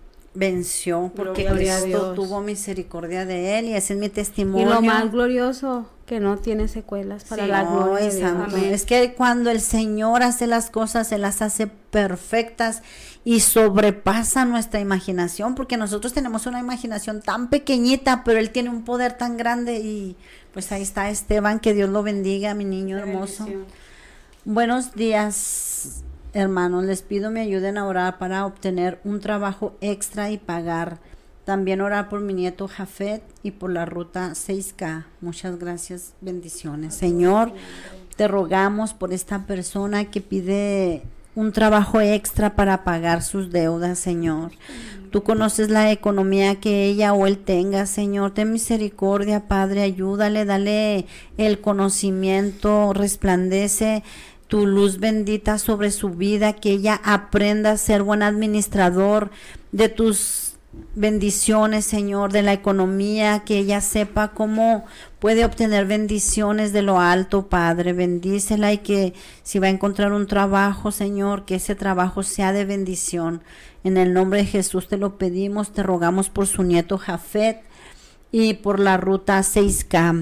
venció porque Gloria Cristo tuvo misericordia de él y ese es mi testimonio. Y lo más glorioso, que no tiene secuelas para sí, la gloria de Dios. Amén. Es que cuando el Señor hace las cosas, Él las hace perfectas y sobrepasa nuestra imaginación, porque nosotros tenemos una imaginación tan pequeñita, pero Él tiene un poder tan grande y pues ahí está Esteban, que Dios lo bendiga, mi niño hermoso. Buenos días, hermanos, les pido me ayuden a orar para obtener un trabajo extra y pagar. También orar por mi nieto Jafet y por la ruta seis K. Muchas gracias, bendiciones. Señor, te rogamos por esta persona que pide un trabajo extra para pagar sus deudas, Señor. Tú conoces la economía que ella o él tenga, Señor. Ten misericordia, Padre, ayúdale, dale el conocimiento, resplandece tu luz bendita sobre su vida, que ella aprenda a ser buen administrador de tus bendiciones, Señor, de la economía, que ella sepa cómo puede obtener bendiciones de lo alto, Padre. Bendícela y que si va a encontrar un trabajo, Señor, que ese trabajo sea de bendición. En el nombre de Jesús te lo pedimos, te rogamos por su nieto Jafet y por la ruta seis K.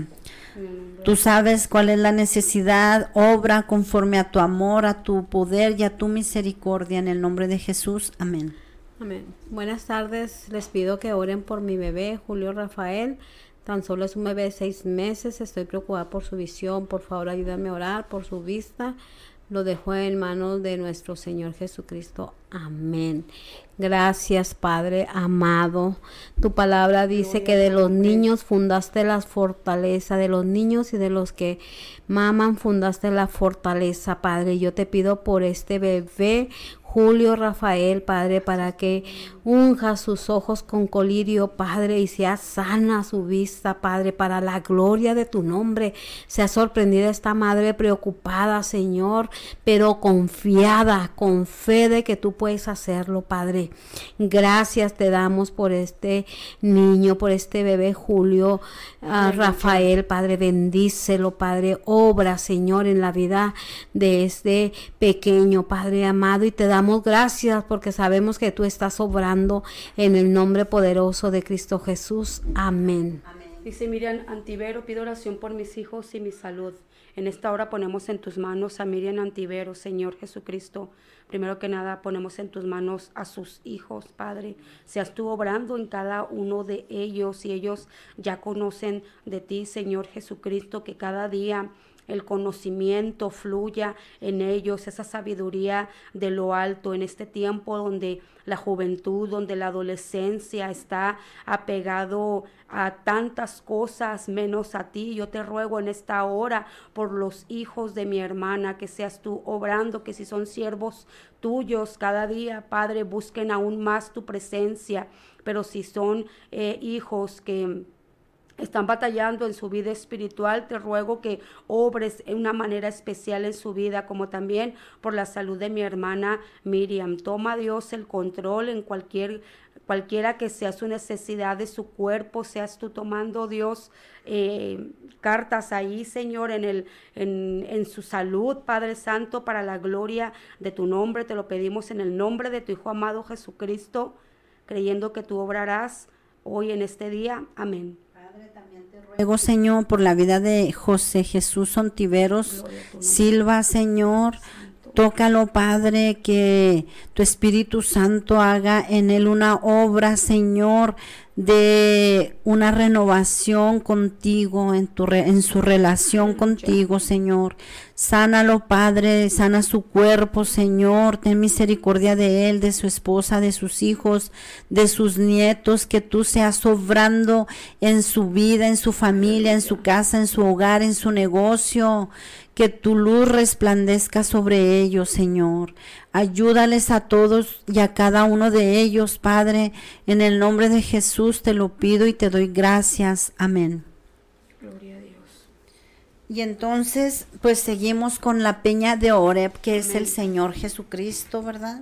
Tú sabes cuál es la necesidad, obra conforme a tu amor, a tu poder y a tu misericordia. En el nombre de Jesús, amén. Amén. Buenas tardes, les pido que oren por mi bebé, Julio Rafael. Tan solo es un bebé de seis meses, estoy preocupada por su visión. Por favor, ayúdame a orar por su vista. Lo dejo en manos de nuestro Señor Jesucristo. Amén. Gracias, Padre amado. Tu palabra dice que de los niños fundaste la fortaleza, de los niños y de los que maman fundaste la fortaleza, Padre. Yo te pido por este bebé, Julio Rafael, Padre, para que unja sus ojos con colirio, Padre, y sea sana su vista, Padre, para la gloria de tu nombre. Sea sorprendida esta madre preocupada, Señor, pero confiada, con fe de que tú puedes hacerlo, Padre. Gracias te damos por este niño, por este bebé Julio uh, Rafael, Padre. Bendícelo, Padre. Obra, Señor, en la vida de este pequeño, Padre amado, y te damos gracias porque sabemos que tú estás obrando en el nombre poderoso de Cristo Jesús. Amén. Amén. Dice Miriam Antivero, pido oración por mis hijos y mi salud. En esta hora ponemos en tus manos a Miriam Antivero, Señor Jesucristo. Primero que nada ponemos en tus manos a sus hijos, Padre. Seas tú obrando en cada uno de ellos y ellos ya conocen de ti, Señor Jesucristo, que cada día el conocimiento fluya en ellos, esa sabiduría de lo alto en este tiempo donde la juventud, donde la adolescencia está apegado a tantas cosas menos a ti. Yo te ruego en esta hora por los hijos de mi hermana, que seas tú obrando, que si son siervos tuyos cada día, Padre, busquen aún más tu presencia, pero si son eh, hijos que están batallando en su vida espiritual, te ruego que obres en una manera especial en su vida, como también por la salud de mi hermana Miriam. Toma, Dios, el control en cualquier cualquiera que sea su necesidad de su cuerpo. Seas tú tomando, Dios, eh, cartas ahí, Señor, en, el, en, en su salud, Padre Santo, para la gloria de tu nombre. Te lo pedimos en el nombre de tu Hijo amado Jesucristo, creyendo que tú obrarás hoy en este día. Amén. Ruego, Señor, por la vida de José Jesús Ontiveros Silva, Señor. tócalo, Padre, que tu Espíritu Santo haga en él una obra, Señor, de una renovación contigo, en, tu re, en su relación contigo, Señor. Sánalo, Padre, sana su cuerpo, Señor. Ten misericordia de él, de su esposa, de sus hijos, de sus nietos, que tú seas obrando en su vida, en su familia, en su casa, en su hogar, en su negocio. Que tu luz resplandezca sobre ellos, Señor. Ayúdales a todos y a cada uno de ellos, Padre. En el nombre de Jesús te lo pido y te doy gracias. Amén. Gloria a Dios. Y entonces, pues seguimos con la peña de Oreb, que Amén. Es el Señor Jesucristo, ¿verdad?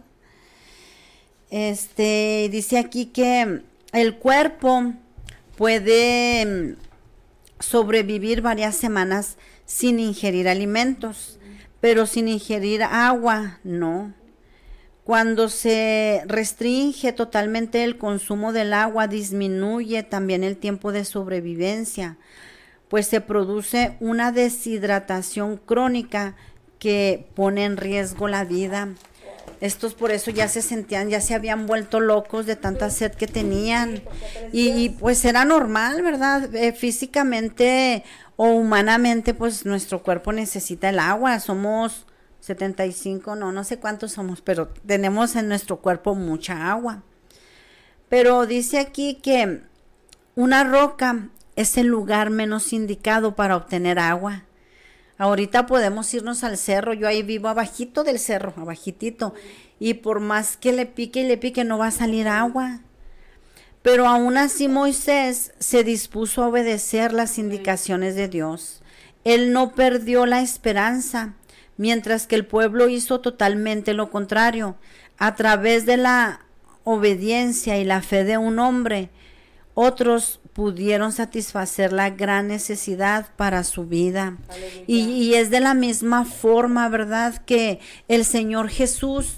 Este, dice aquí que el cuerpo puede sobrevivir varias semanas sin ingerir alimentos, pero sin ingerir agua, no. Cuando se restringe totalmente el consumo del agua, disminuye también el tiempo de sobrevivencia, pues se produce una deshidratación crónica que pone en riesgo la vida. Estos por eso ya se sentían, ya se habían vuelto locos de tanta sed que tenían. Y, y pues era normal, ¿verdad? Eh, físicamente o humanamente, pues nuestro cuerpo necesita el agua. Somos setenta y cinco, no, no sé cuántos somos, pero tenemos en nuestro cuerpo mucha agua. Pero dice aquí que una roca es el lugar menos indicado para obtener agua. Ahorita podemos irnos al cerro, yo ahí vivo abajito del cerro, abajitito, y por más que le pique y le pique no va a salir agua. Pero aún así Moisés se dispuso a obedecer las indicaciones de Dios. Él no perdió la esperanza, mientras que el pueblo hizo totalmente lo contrario. A través de la obediencia y la fe de un hombre, otros pudieron satisfacer la gran necesidad para su vida. Y, y es de la misma forma, ¿verdad?, que el Señor Jesús,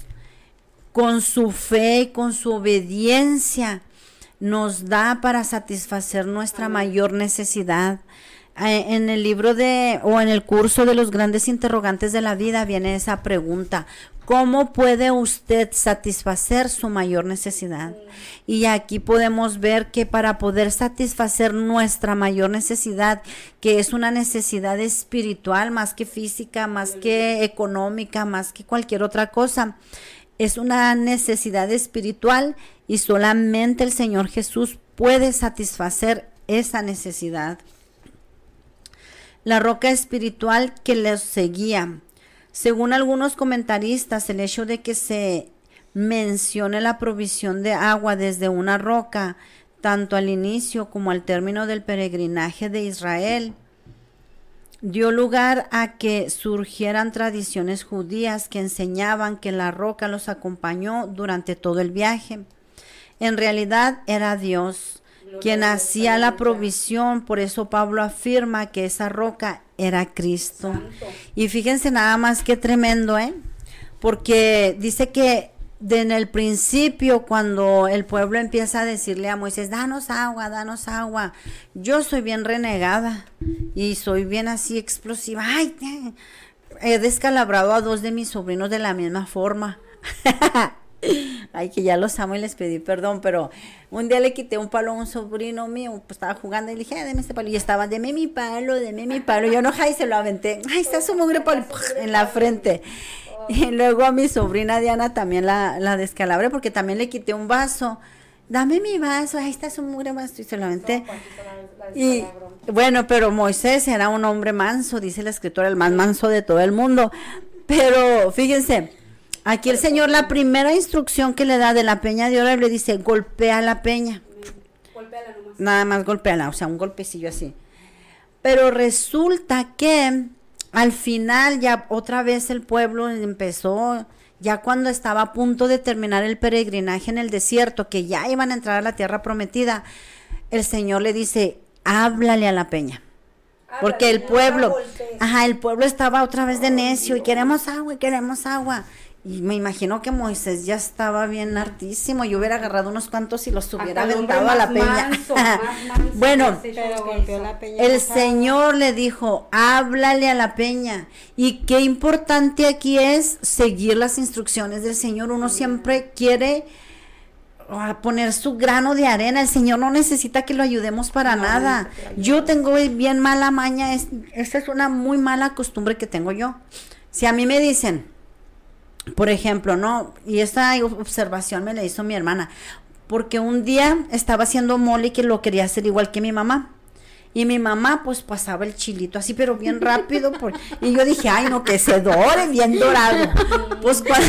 con su fe y con su obediencia, nos da para satisfacer nuestra Amén. Mayor necesidad. En el libro de, o en el curso de los grandes interrogantes de la vida viene esa pregunta: ¿cómo puede usted satisfacer su mayor necesidad? Y aquí podemos ver que para poder satisfacer nuestra mayor necesidad, que es una necesidad espiritual más que física, más que económica, más que cualquier otra cosa, es una necesidad espiritual y solamente el Señor Jesús puede satisfacer esa necesidad. La roca espiritual que les seguía. Según algunos comentaristas, el hecho de que se mencione la provisión de agua desde una roca, tanto al inicio como al término del peregrinaje de Israel, dio lugar a que surgieran tradiciones judías que enseñaban que la roca los acompañó durante todo el viaje. En realidad era Dios quien hacía la provisión, por eso Pablo afirma que esa roca era Cristo. Santo. Y fíjense nada más qué tremendo, ¿eh? Porque dice que de en el principio, cuando el pueblo empieza a decirle a Moisés, danos agua, danos agua, yo soy bien renegada y soy bien así explosiva. Ay, he descalabrado a dos de mis sobrinos de la misma forma. Ay, que ya los amo y les pedí perdón, pero un día le quité un palo a un sobrino mío, pues estaba jugando y le dije, ah, deme este palo, y estaba, deme mi palo, deme mi palo, y yo no, ay, se lo aventé, ay, está su mugre palo en la frente, y luego a mi sobrina Diana también la, la descalabré, porque también le quité un vaso, dame mi vaso, ahí está su mugre vaso, y se lo aventé, y bueno, pero Moisés era un hombre manso, dice la escritora, el más manso de todo el mundo, pero fíjense, aquí el Señor, la primera instrucción que le da de la peña de Oreb, le dice, golpea la peña. Golpéala nomás. Nada más golpéala, o sea, un golpecillo así. Pero resulta que al final ya otra vez el pueblo empezó, ya cuando estaba a punto de terminar el peregrinaje en el desierto, que ya iban a entrar a la tierra prometida, el Señor le dice, háblale a la peña. Porque el pueblo, ajá, el pueblo estaba otra vez de necio y queremos agua y queremos agua. Y me imagino que Moisés ya estaba bien hartísimo. Yo hubiera agarrado unos cuantos y los hubiera Hasta el hombre aventado a la más peña. manso, más manso Bueno, que se Pero hizo golpeó eso. la peña. el pasada. Señor le dijo, háblale a la peña. Y qué importante aquí es seguir las instrucciones del Señor. Uno siempre quiere a poner su grano de arena. El Señor no necesita que lo ayudemos para No, nada. no te ayuda. Yo tengo bien mala maña, es, esta es una muy mala costumbre que tengo yo. Si a mí me dicen, por ejemplo, no, y esta observación me la hizo mi hermana, porque un día estaba haciendo mole que lo quería hacer igual que mi mamá. Y mi mamá pues pasaba el chilito así, pero bien rápido. Por, y yo dije, ay no, que se dore bien dorado. Pues cuando,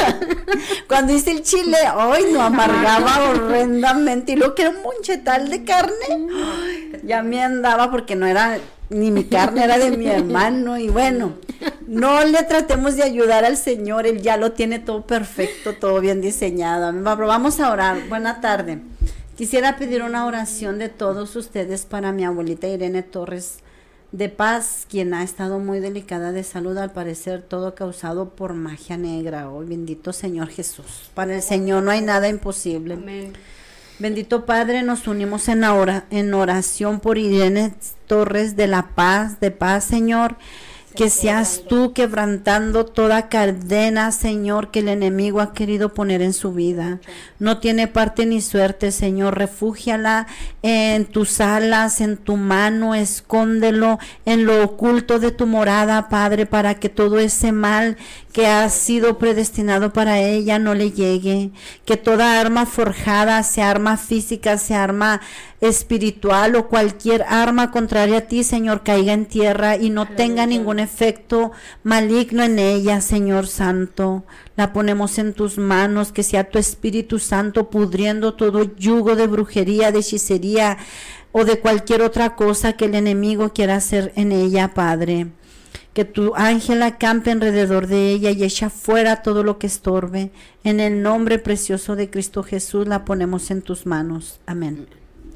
cuando hice el chile, ay no, amargaba horrendamente. Y luego que era un monchetal de carne, ay, ya me andaba porque no era ni mi carne, era de mi hermano. Y bueno, no le tratemos de ayudar al Señor, Él ya lo tiene todo perfecto, todo bien diseñado. Vamos a orar. Buena tarde. Quisiera pedir una oración de todos ustedes para mi abuelita Irene Torres de Paz, quien ha estado muy delicada de salud, al parecer todo causado por magia negra. Oh, bendito Señor Jesús. Para el Señor no hay nada imposible. Amén. Bendito Padre, nos unimos en, ora, en oración por Irene Torres de la Paz, de Paz, Señor. Que seas tú quebrantando toda cadena, Señor, que el enemigo ha querido poner en su vida. No tiene parte ni suerte, Señor. Refúgiala en tus alas, en tu mano, escóndelo en lo oculto de tu morada, Padre, para que todo ese mal que ha sido predestinado para ella no le llegue. Que toda arma forjada, sea arma física, sea arma espiritual o cualquier arma contraria a ti, Señor, caiga en tierra y no tenga ningún efecto maligno en ella, Señor Santo. La ponemos en tus manos, que sea tu Espíritu Santo pudriendo todo yugo de brujería, de hechicería o de cualquier otra cosa que el enemigo quiera hacer en ella, Padre. Que tu ángel acampe alrededor de ella y echa fuera todo lo que estorbe. En el nombre precioso de Cristo Jesús la ponemos en tus manos. Amén.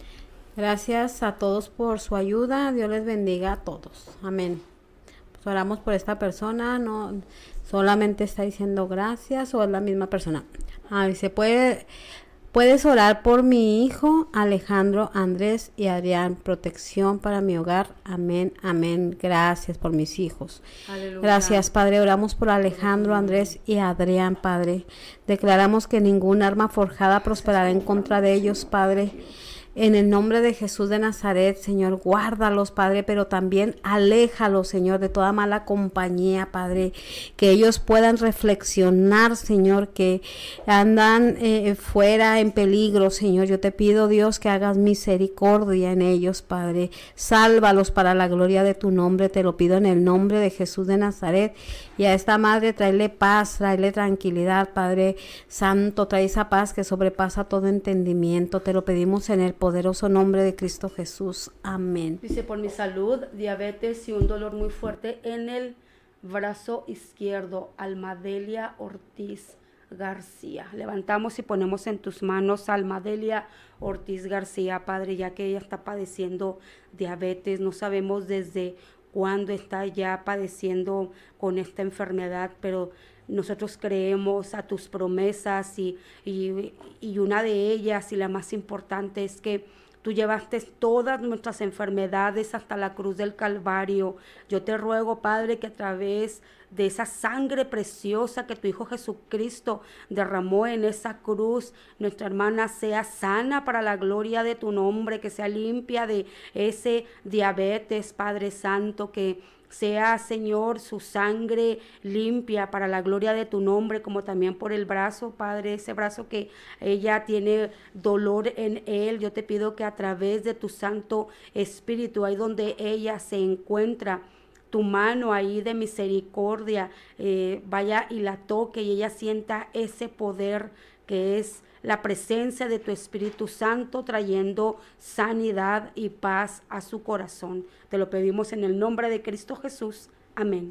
Gracias a todos por su ayuda. Dios les bendiga a todos. Amén. Pues oramos por esta persona. No solamente está diciendo gracias, o es la misma persona. Ah, dice, puede, puedes orar por mi hijo Alejandro, Andrés y Adrián. Protección para mi hogar. Amén, amén. Gracias por mis hijos. Aleluya. Gracias, Padre. Oramos por Alejandro, Andrés y Adrián, Padre. Declaramos que ningún arma forjada prosperará en contra de ellos, Padre. En el nombre de Jesús de Nazaret, Señor, guárdalos, Padre, pero también aléjalos, Señor, de toda mala compañía, Padre, que ellos puedan reflexionar, Señor, que andan eh, fuera en peligro, Señor. Yo te pido, Dios, que hagas misericordia en ellos, Padre. Sálvalos para la gloria de tu nombre, te lo pido en el nombre de Jesús de Nazaret. Y a esta madre, tráele paz, tráele tranquilidad, Padre Santo, trae esa paz que sobrepasa todo entendimiento. Te lo pedimos en el poderoso nombre de Cristo Jesús. Amén. Dice, por mi salud, diabetes y un dolor muy fuerte en el brazo izquierdo, Almadelia Ortiz García. Levantamos y ponemos en tus manos a Almadelia Ortiz García, Padre, ya que ella está padeciendo diabetes. No sabemos desde cuándo está ya padeciendo con esta enfermedad, pero nosotros creemos a tus promesas y, y, y una de ellas y la más importante es que tú llevaste todas nuestras enfermedades hasta la cruz del Calvario. Yo te ruego, Padre, que a través de esa sangre preciosa que tu Hijo Jesucristo derramó en esa cruz, nuestra hermana sea sana para la gloria de tu nombre, que sea limpia de ese diabetes, Padre Santo, que sea, Señor, su sangre limpia para la gloria de tu nombre, como también por el brazo, Padre, ese brazo que ella tiene dolor en él. Yo te pido que a través de tu Santo Espíritu, ahí donde ella se encuentra, tu mano ahí de misericordia, eh, vaya y la toque y ella sienta ese poder que es la presencia de tu Espíritu Santo trayendo sanidad y paz a su corazón. Te lo pedimos en el nombre de Cristo Jesús. Amén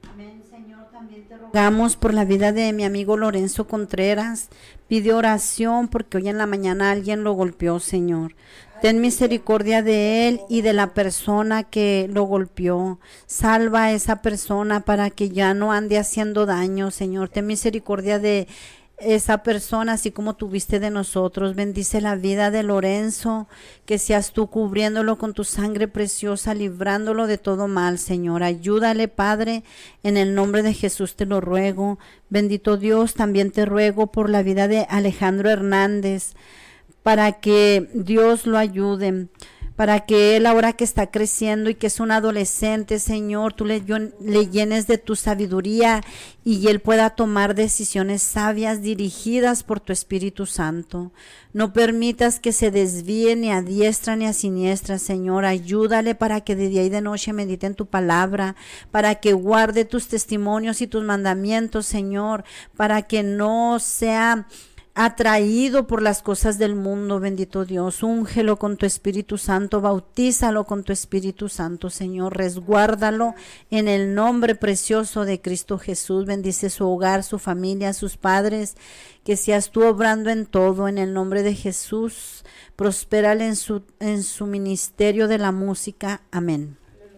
Amén, Señor, también te rogamos por la vida de mi amigo Lorenzo Contreras. Pide oración porque hoy en la mañana alguien lo golpeó, Señor. Ten misericordia de él y de la persona que lo golpeó. Salva a esa persona para que ya no ande haciendo daño, Señor. Ten misericordia de esa persona, así como tuviste de nosotros. Bendice la vida de Lorenzo, que seas tú cubriéndolo con tu sangre preciosa, librándolo de todo mal, Señor. Ayúdale, Padre, en el nombre de Jesús te lo ruego. Bendito Dios, también te ruego por la vida de Alejandro Hernández, para que Dios lo ayude, para que él, ahora que está creciendo y que es un adolescente, Señor, tú le, le llenes de tu sabiduría y él pueda tomar decisiones sabias dirigidas por tu Espíritu Santo. No permitas que se desvíe ni a diestra ni a siniestra, Señor. Ayúdale para que de día y de noche medite en tu palabra, para que guarde tus testimonios y tus mandamientos, Señor, para que no sea atraído por las cosas del mundo. Bendito Dios, úngelo con tu Espíritu Santo, bautízalo con tu Espíritu Santo, Señor, resguárdalo en el nombre precioso de Cristo Jesús. Bendice su hogar, su familia, sus padres, que seas tú obrando en todo, en el nombre de Jesús. Prospérale en su, en su ministerio de la música. Amén.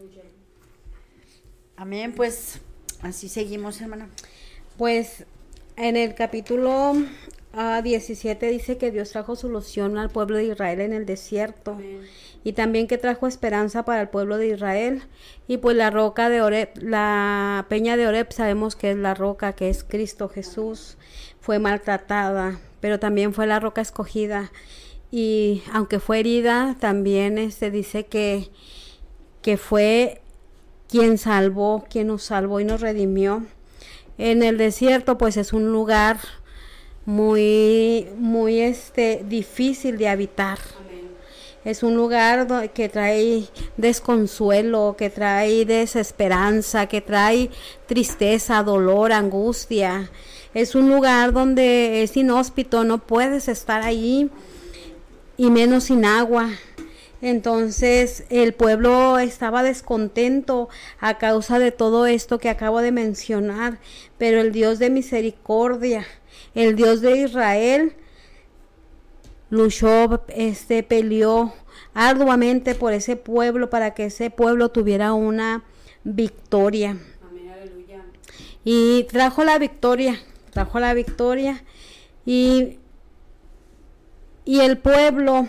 Amén, pues así seguimos, hermana. Pues en el capítulo Uh, diecisiete dice que Dios trajo solución al pueblo de Israel en el desierto. Amén. Y también que trajo esperanza para el pueblo de Israel. Y pues la roca de Oreb, la peña de Oreb, sabemos que es la roca, que es Cristo Jesús. Fue maltratada, pero también fue la roca escogida. Y aunque fue herida, también se este, dice que, que fue quien salvó, quien nos salvó y nos redimió. En el desierto pues es un lugar muy muy este difícil de habitar. Amén. Es un lugar que trae desconsuelo, que trae desesperanza, que trae tristeza, dolor, angustia. Es un lugar donde es inhóspito, no puedes estar ahí, y menos sin agua. Entonces el pueblo estaba descontento a causa de todo esto que acabo de mencionar, pero el Dios de misericordia, el Dios de Israel, luchó, este, peleó arduamente por ese pueblo para que ese pueblo tuviera una victoria. Amén, aleluya. Y trajo la victoria, trajo la victoria y, y el pueblo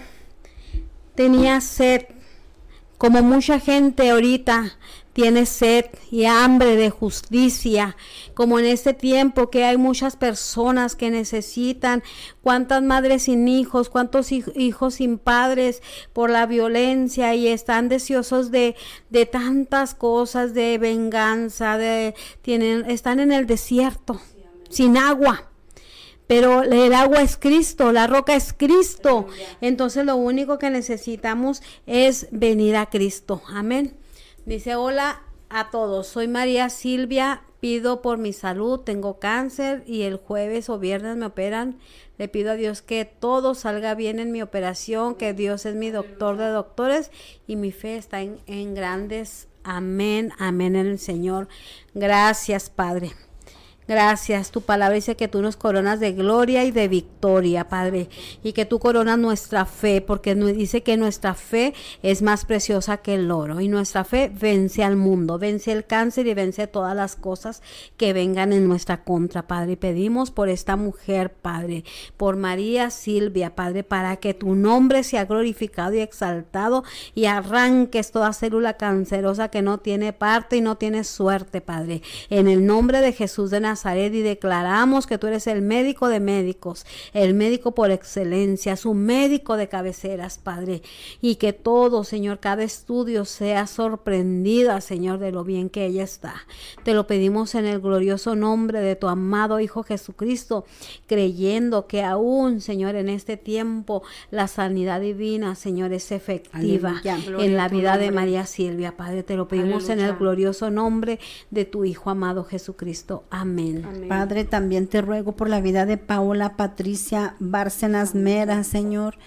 tenía sed, como mucha gente ahorita tiene sed y hambre de justicia, como en este tiempo que hay muchas personas que necesitan, cuántas madres sin hijos, cuántos hijos sin padres por la violencia, y están deseosos de, de tantas cosas, de venganza, de tienen, están en el desierto, sin agua. Pero el agua es Cristo, la roca es Cristo. Entonces lo único que necesitamos es venir a Cristo. Amén. Dice: hola a todos, soy María Silvia, pido por mi salud, tengo cáncer y el jueves o viernes me operan. Le pido a Dios que todo salga bien en mi operación, que Dios es mi doctor de doctores y mi fe está en, en grandes. Amén, amén en el Señor. Gracias, Padre. Gracias, tu palabra dice que tú nos coronas de gloria y de victoria, Padre, y que tú coronas nuestra fe, porque dice que nuestra fe es más preciosa que el oro, y nuestra fe vence al mundo, vence el cáncer y vence todas las cosas que vengan en nuestra contra, Padre. Y pedimos por esta mujer, Padre, por María Silvia, Padre, para que tu nombre sea glorificado y exaltado, y arranques toda célula cancerosa que no tiene parte y no tiene suerte, Padre, en el nombre de Jesús de Nazaret. Y declaramos que tú eres el médico de médicos, el médico por excelencia, su médico de cabeceras, Padre, y que todo, Señor, cada estudio sea sorprendida, Señor, de lo bien que ella está. Te lo pedimos en el glorioso nombre de tu amado Hijo Jesucristo, creyendo que aún, Señor, en este tiempo la sanidad divina, Señor, es efectiva. Aleluya. En la vida de María Silvia, Padre, te lo pedimos. Aleluya. En el glorioso nombre de tu Hijo amado Jesucristo. Amén. Amén. Padre, también te ruego por la vida de Paola Patricia Bárcenas Mera, Señor.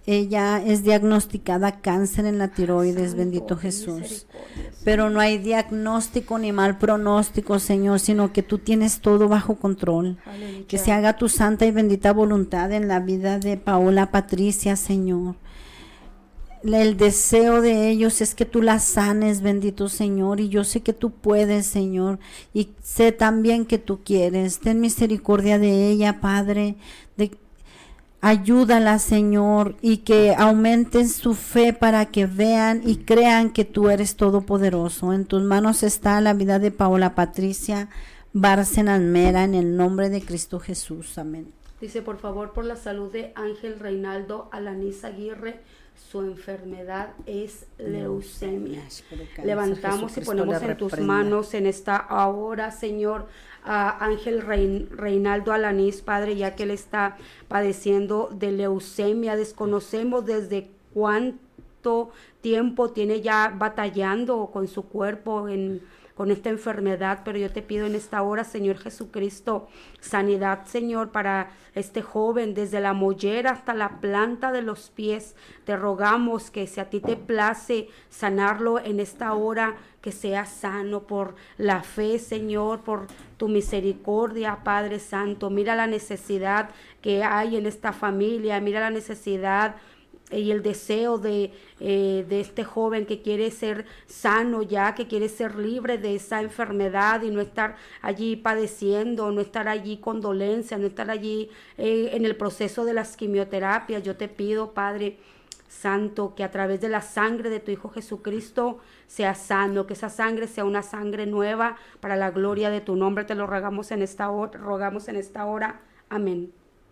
ella es diagnosticada cáncer en la tiroides, bendito Jesús. Pero no hay diagnóstico ni mal pronóstico, Señor, sino que tú tienes todo bajo control. Aleluya. Que se haga tu santa y bendita voluntad en la vida de Paola Patricia, Señor. El deseo de ellos es que tú la sanes, bendito Señor, y yo sé que tú puedes, Señor, y sé también que tú quieres. Ten misericordia de ella, Padre, de ayúdala, Señor, y que aumenten su fe para que vean y crean que tú eres todopoderoso. En tus manos está la vida de Paola Patricia Bárcenas Mera, en el nombre de Cristo Jesús. Amén. Dice, por favor, por la salud de Ángel Reinaldo Alanís Aguirre, su enfermedad es leucemia. Levantamos y ponemos en tus manos en esta hora, Señor, a Ángel Rein, Reinaldo Alanís, Padre, ya que él está padeciendo de leucemia. Desconocemos desde cuánto tiempo tiene ya batallando con su cuerpo en con esta enfermedad, pero yo te pido en esta hora, Señor Jesucristo, sanidad, Señor, para este joven, desde la mollera hasta la planta de los pies. Te rogamos que si a ti te place sanarlo en esta hora, que sea sano por la fe, Señor, por tu misericordia, Padre Santo. Mira la necesidad que hay en esta familia, mira la necesidad y el deseo de, eh, de este joven que quiere ser sano ya, que quiere ser libre de esa enfermedad y no estar allí padeciendo, no estar allí con dolencia, no estar allí eh, en el proceso de las quimioterapias. Yo te pido, Padre Santo, que a través de la sangre de tu Hijo Jesucristo sea sano, que esa sangre sea una sangre nueva para la gloria de tu nombre. Te lo rogamos en esta hora, rogamos en esta hora. Amén.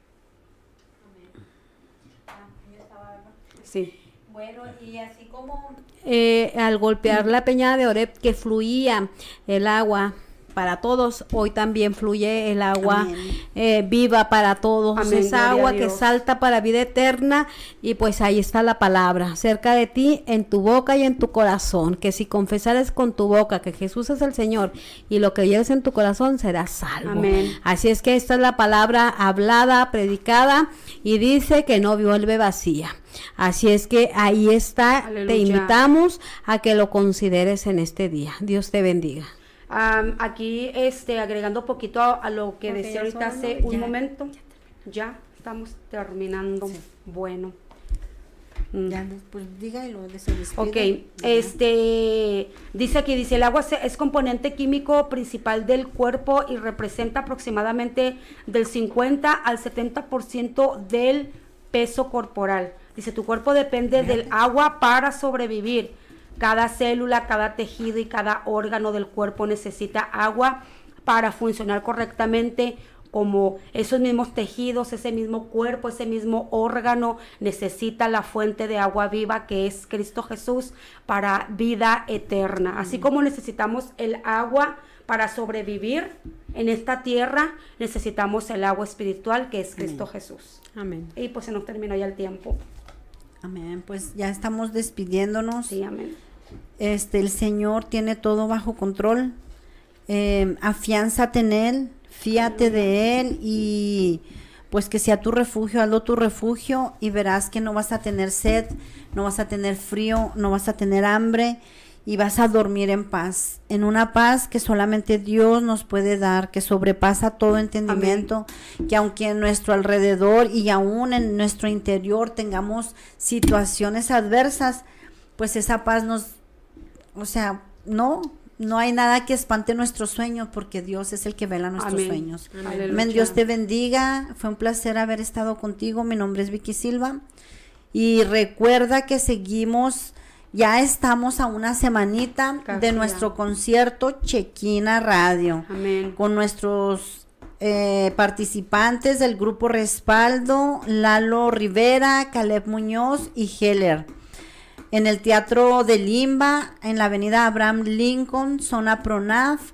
Sí. Bueno, y así como eh, al golpear la peña de Oreb, que fluía el agua para todos, hoy también fluye el agua eh, viva para todos. Amén. Esa agua que salta para vida eterna, y pues ahí está la palabra, cerca de ti, en tu boca y en tu corazón, que si confesares con tu boca que Jesús es el Señor y lo que lleves en tu corazón, serás salvo. Amén. Así es que esta es la palabra hablada, predicada, y dice que no vuelve vacía. Así es que ahí está. Aleluya. Te invitamos a que lo consideres en este día. Dios te bendiga. Um, aquí este agregando poquito a, a lo que okay, decía ahorita hace un ya, momento, ya, ya estamos terminando. Sí. Bueno, ya, pues diga y lo de se despide. Ok, ya. este dice aquí, dice el agua se, es componente químico principal del cuerpo y representa aproximadamente del cincuenta al setenta por ciento del peso corporal. Dice, tu cuerpo depende ya. del agua para sobrevivir. Cada célula, cada tejido y cada órgano del cuerpo necesita agua para funcionar correctamente, como esos mismos tejidos, ese mismo cuerpo, ese mismo órgano necesita la fuente de agua viva que es Cristo Jesús para vida eterna. Así como necesitamos el agua para sobrevivir en esta tierra, necesitamos el agua espiritual que es Cristo Amén. Jesús. Amén. Y pues se nos terminó ya el tiempo. Amén, pues ya estamos despidiéndonos. Sí, amén. Este, el Señor tiene todo bajo control. Eh, afiánzate en Él, fíate de Él y pues que sea tu refugio, hazlo tu refugio y verás que no vas a tener sed, no vas a tener frío, no vas a tener hambre y vas a dormir en paz, en una paz que solamente Dios nos puede dar, que sobrepasa todo entendimiento. Amén. Que aunque en nuestro alrededor y aún en nuestro interior tengamos situaciones adversas, pues esa paz nos, o sea, no, no hay nada que espante nuestros sueños, porque Dios es el que vela nuestros Amén. Sueños. Amén. Amén. Dios te bendiga, fue un placer haber estado contigo, mi nombre es Vicky Silva, y recuerda que seguimos. Ya estamos a una semanita Casi de nuestro ya. concierto Chequina Radio. Amén. Con nuestros eh, participantes del grupo Respaldo, Lalo Rivera, Caleb Muñoz y Heller. En el Teatro de Limba, en la avenida Abraham Lincoln, zona Pronaf,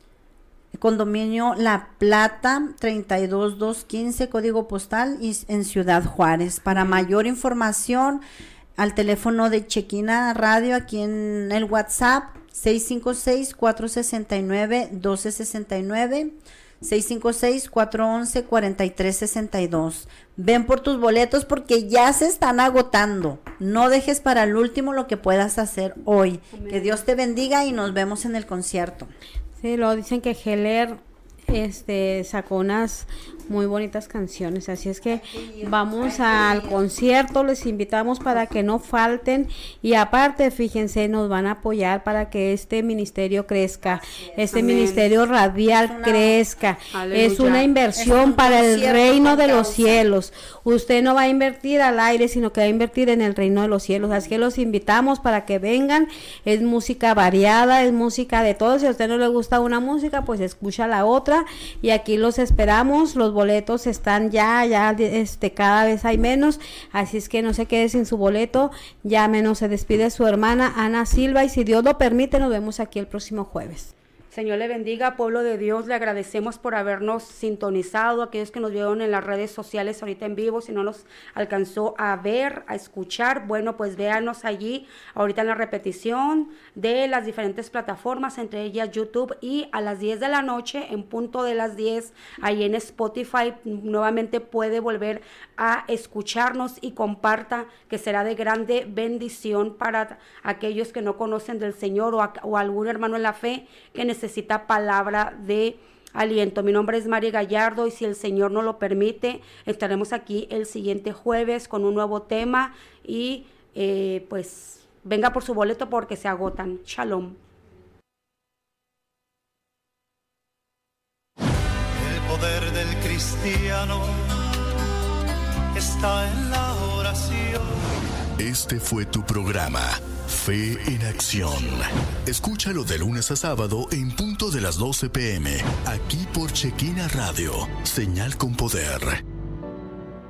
condominio La Plata, treinta y dos mil doscientos quince, código postal, y en Ciudad Juárez. Para mayor información, al teléfono de Chequina Radio, aquí en el WhatsApp, seis cinco seis, cuatro seis nueve, uno dos seis nueve, seis cinco seis, cuatro uno uno, cuatro tres seis dos. Ven por tus boletos porque ya se están agotando. No dejes para el último lo que puedas hacer hoy. Amén. Que Dios te bendiga y nos vemos en el concierto. Sí, lo dicen que Heller este sacó unas muy bonitas canciones, así es que vamos al concierto, les invitamos para que no falten y aparte fíjense, nos van a apoyar para que este ministerio crezca, este Amén. Ministerio radial es una, crezca, aleluya. Es una inversión es para el reino de los cielos. Usted no va a invertir al aire, sino que va a invertir en el reino de los cielos, así que los invitamos para que vengan. Es música variada, es música de todo. Si a usted no le gusta una música, pues escucha la otra y aquí los esperamos. Los boletos están ya, ya este, cada vez hay menos, así es que no se quede sin su boleto, llámenos. Se despide su hermana Ana Silva y si Dios lo permite nos vemos aquí el próximo jueves. Señor le bendiga, pueblo de Dios, le agradecemos por habernos sintonizado, aquellos que nos vieron en las redes sociales ahorita en vivo, si no nos alcanzó a ver, a escuchar, bueno, pues véanos allí, ahorita en la repetición de las diferentes plataformas, entre ellas YouTube, y a las diez de la noche, en punto de las diez, ahí en Spotify, nuevamente puede volver a escucharnos y comparta, que será de grande bendición para aquellos que no conocen del Señor o, a, o algún hermano en la fe que necesita necesita palabra de aliento. Mi nombre es Mari Gallardo y si el Señor nos lo permite, estaremos aquí el siguiente jueves con un nuevo tema y eh, pues venga por su boleto porque se agotan. Shalom. El poder del cristiano está en la oración. Este fue tu programa Fe en Acción. Escúchalo de lunes a sábado en punto de las doce p m aquí por Chequina Radio, señal con poder.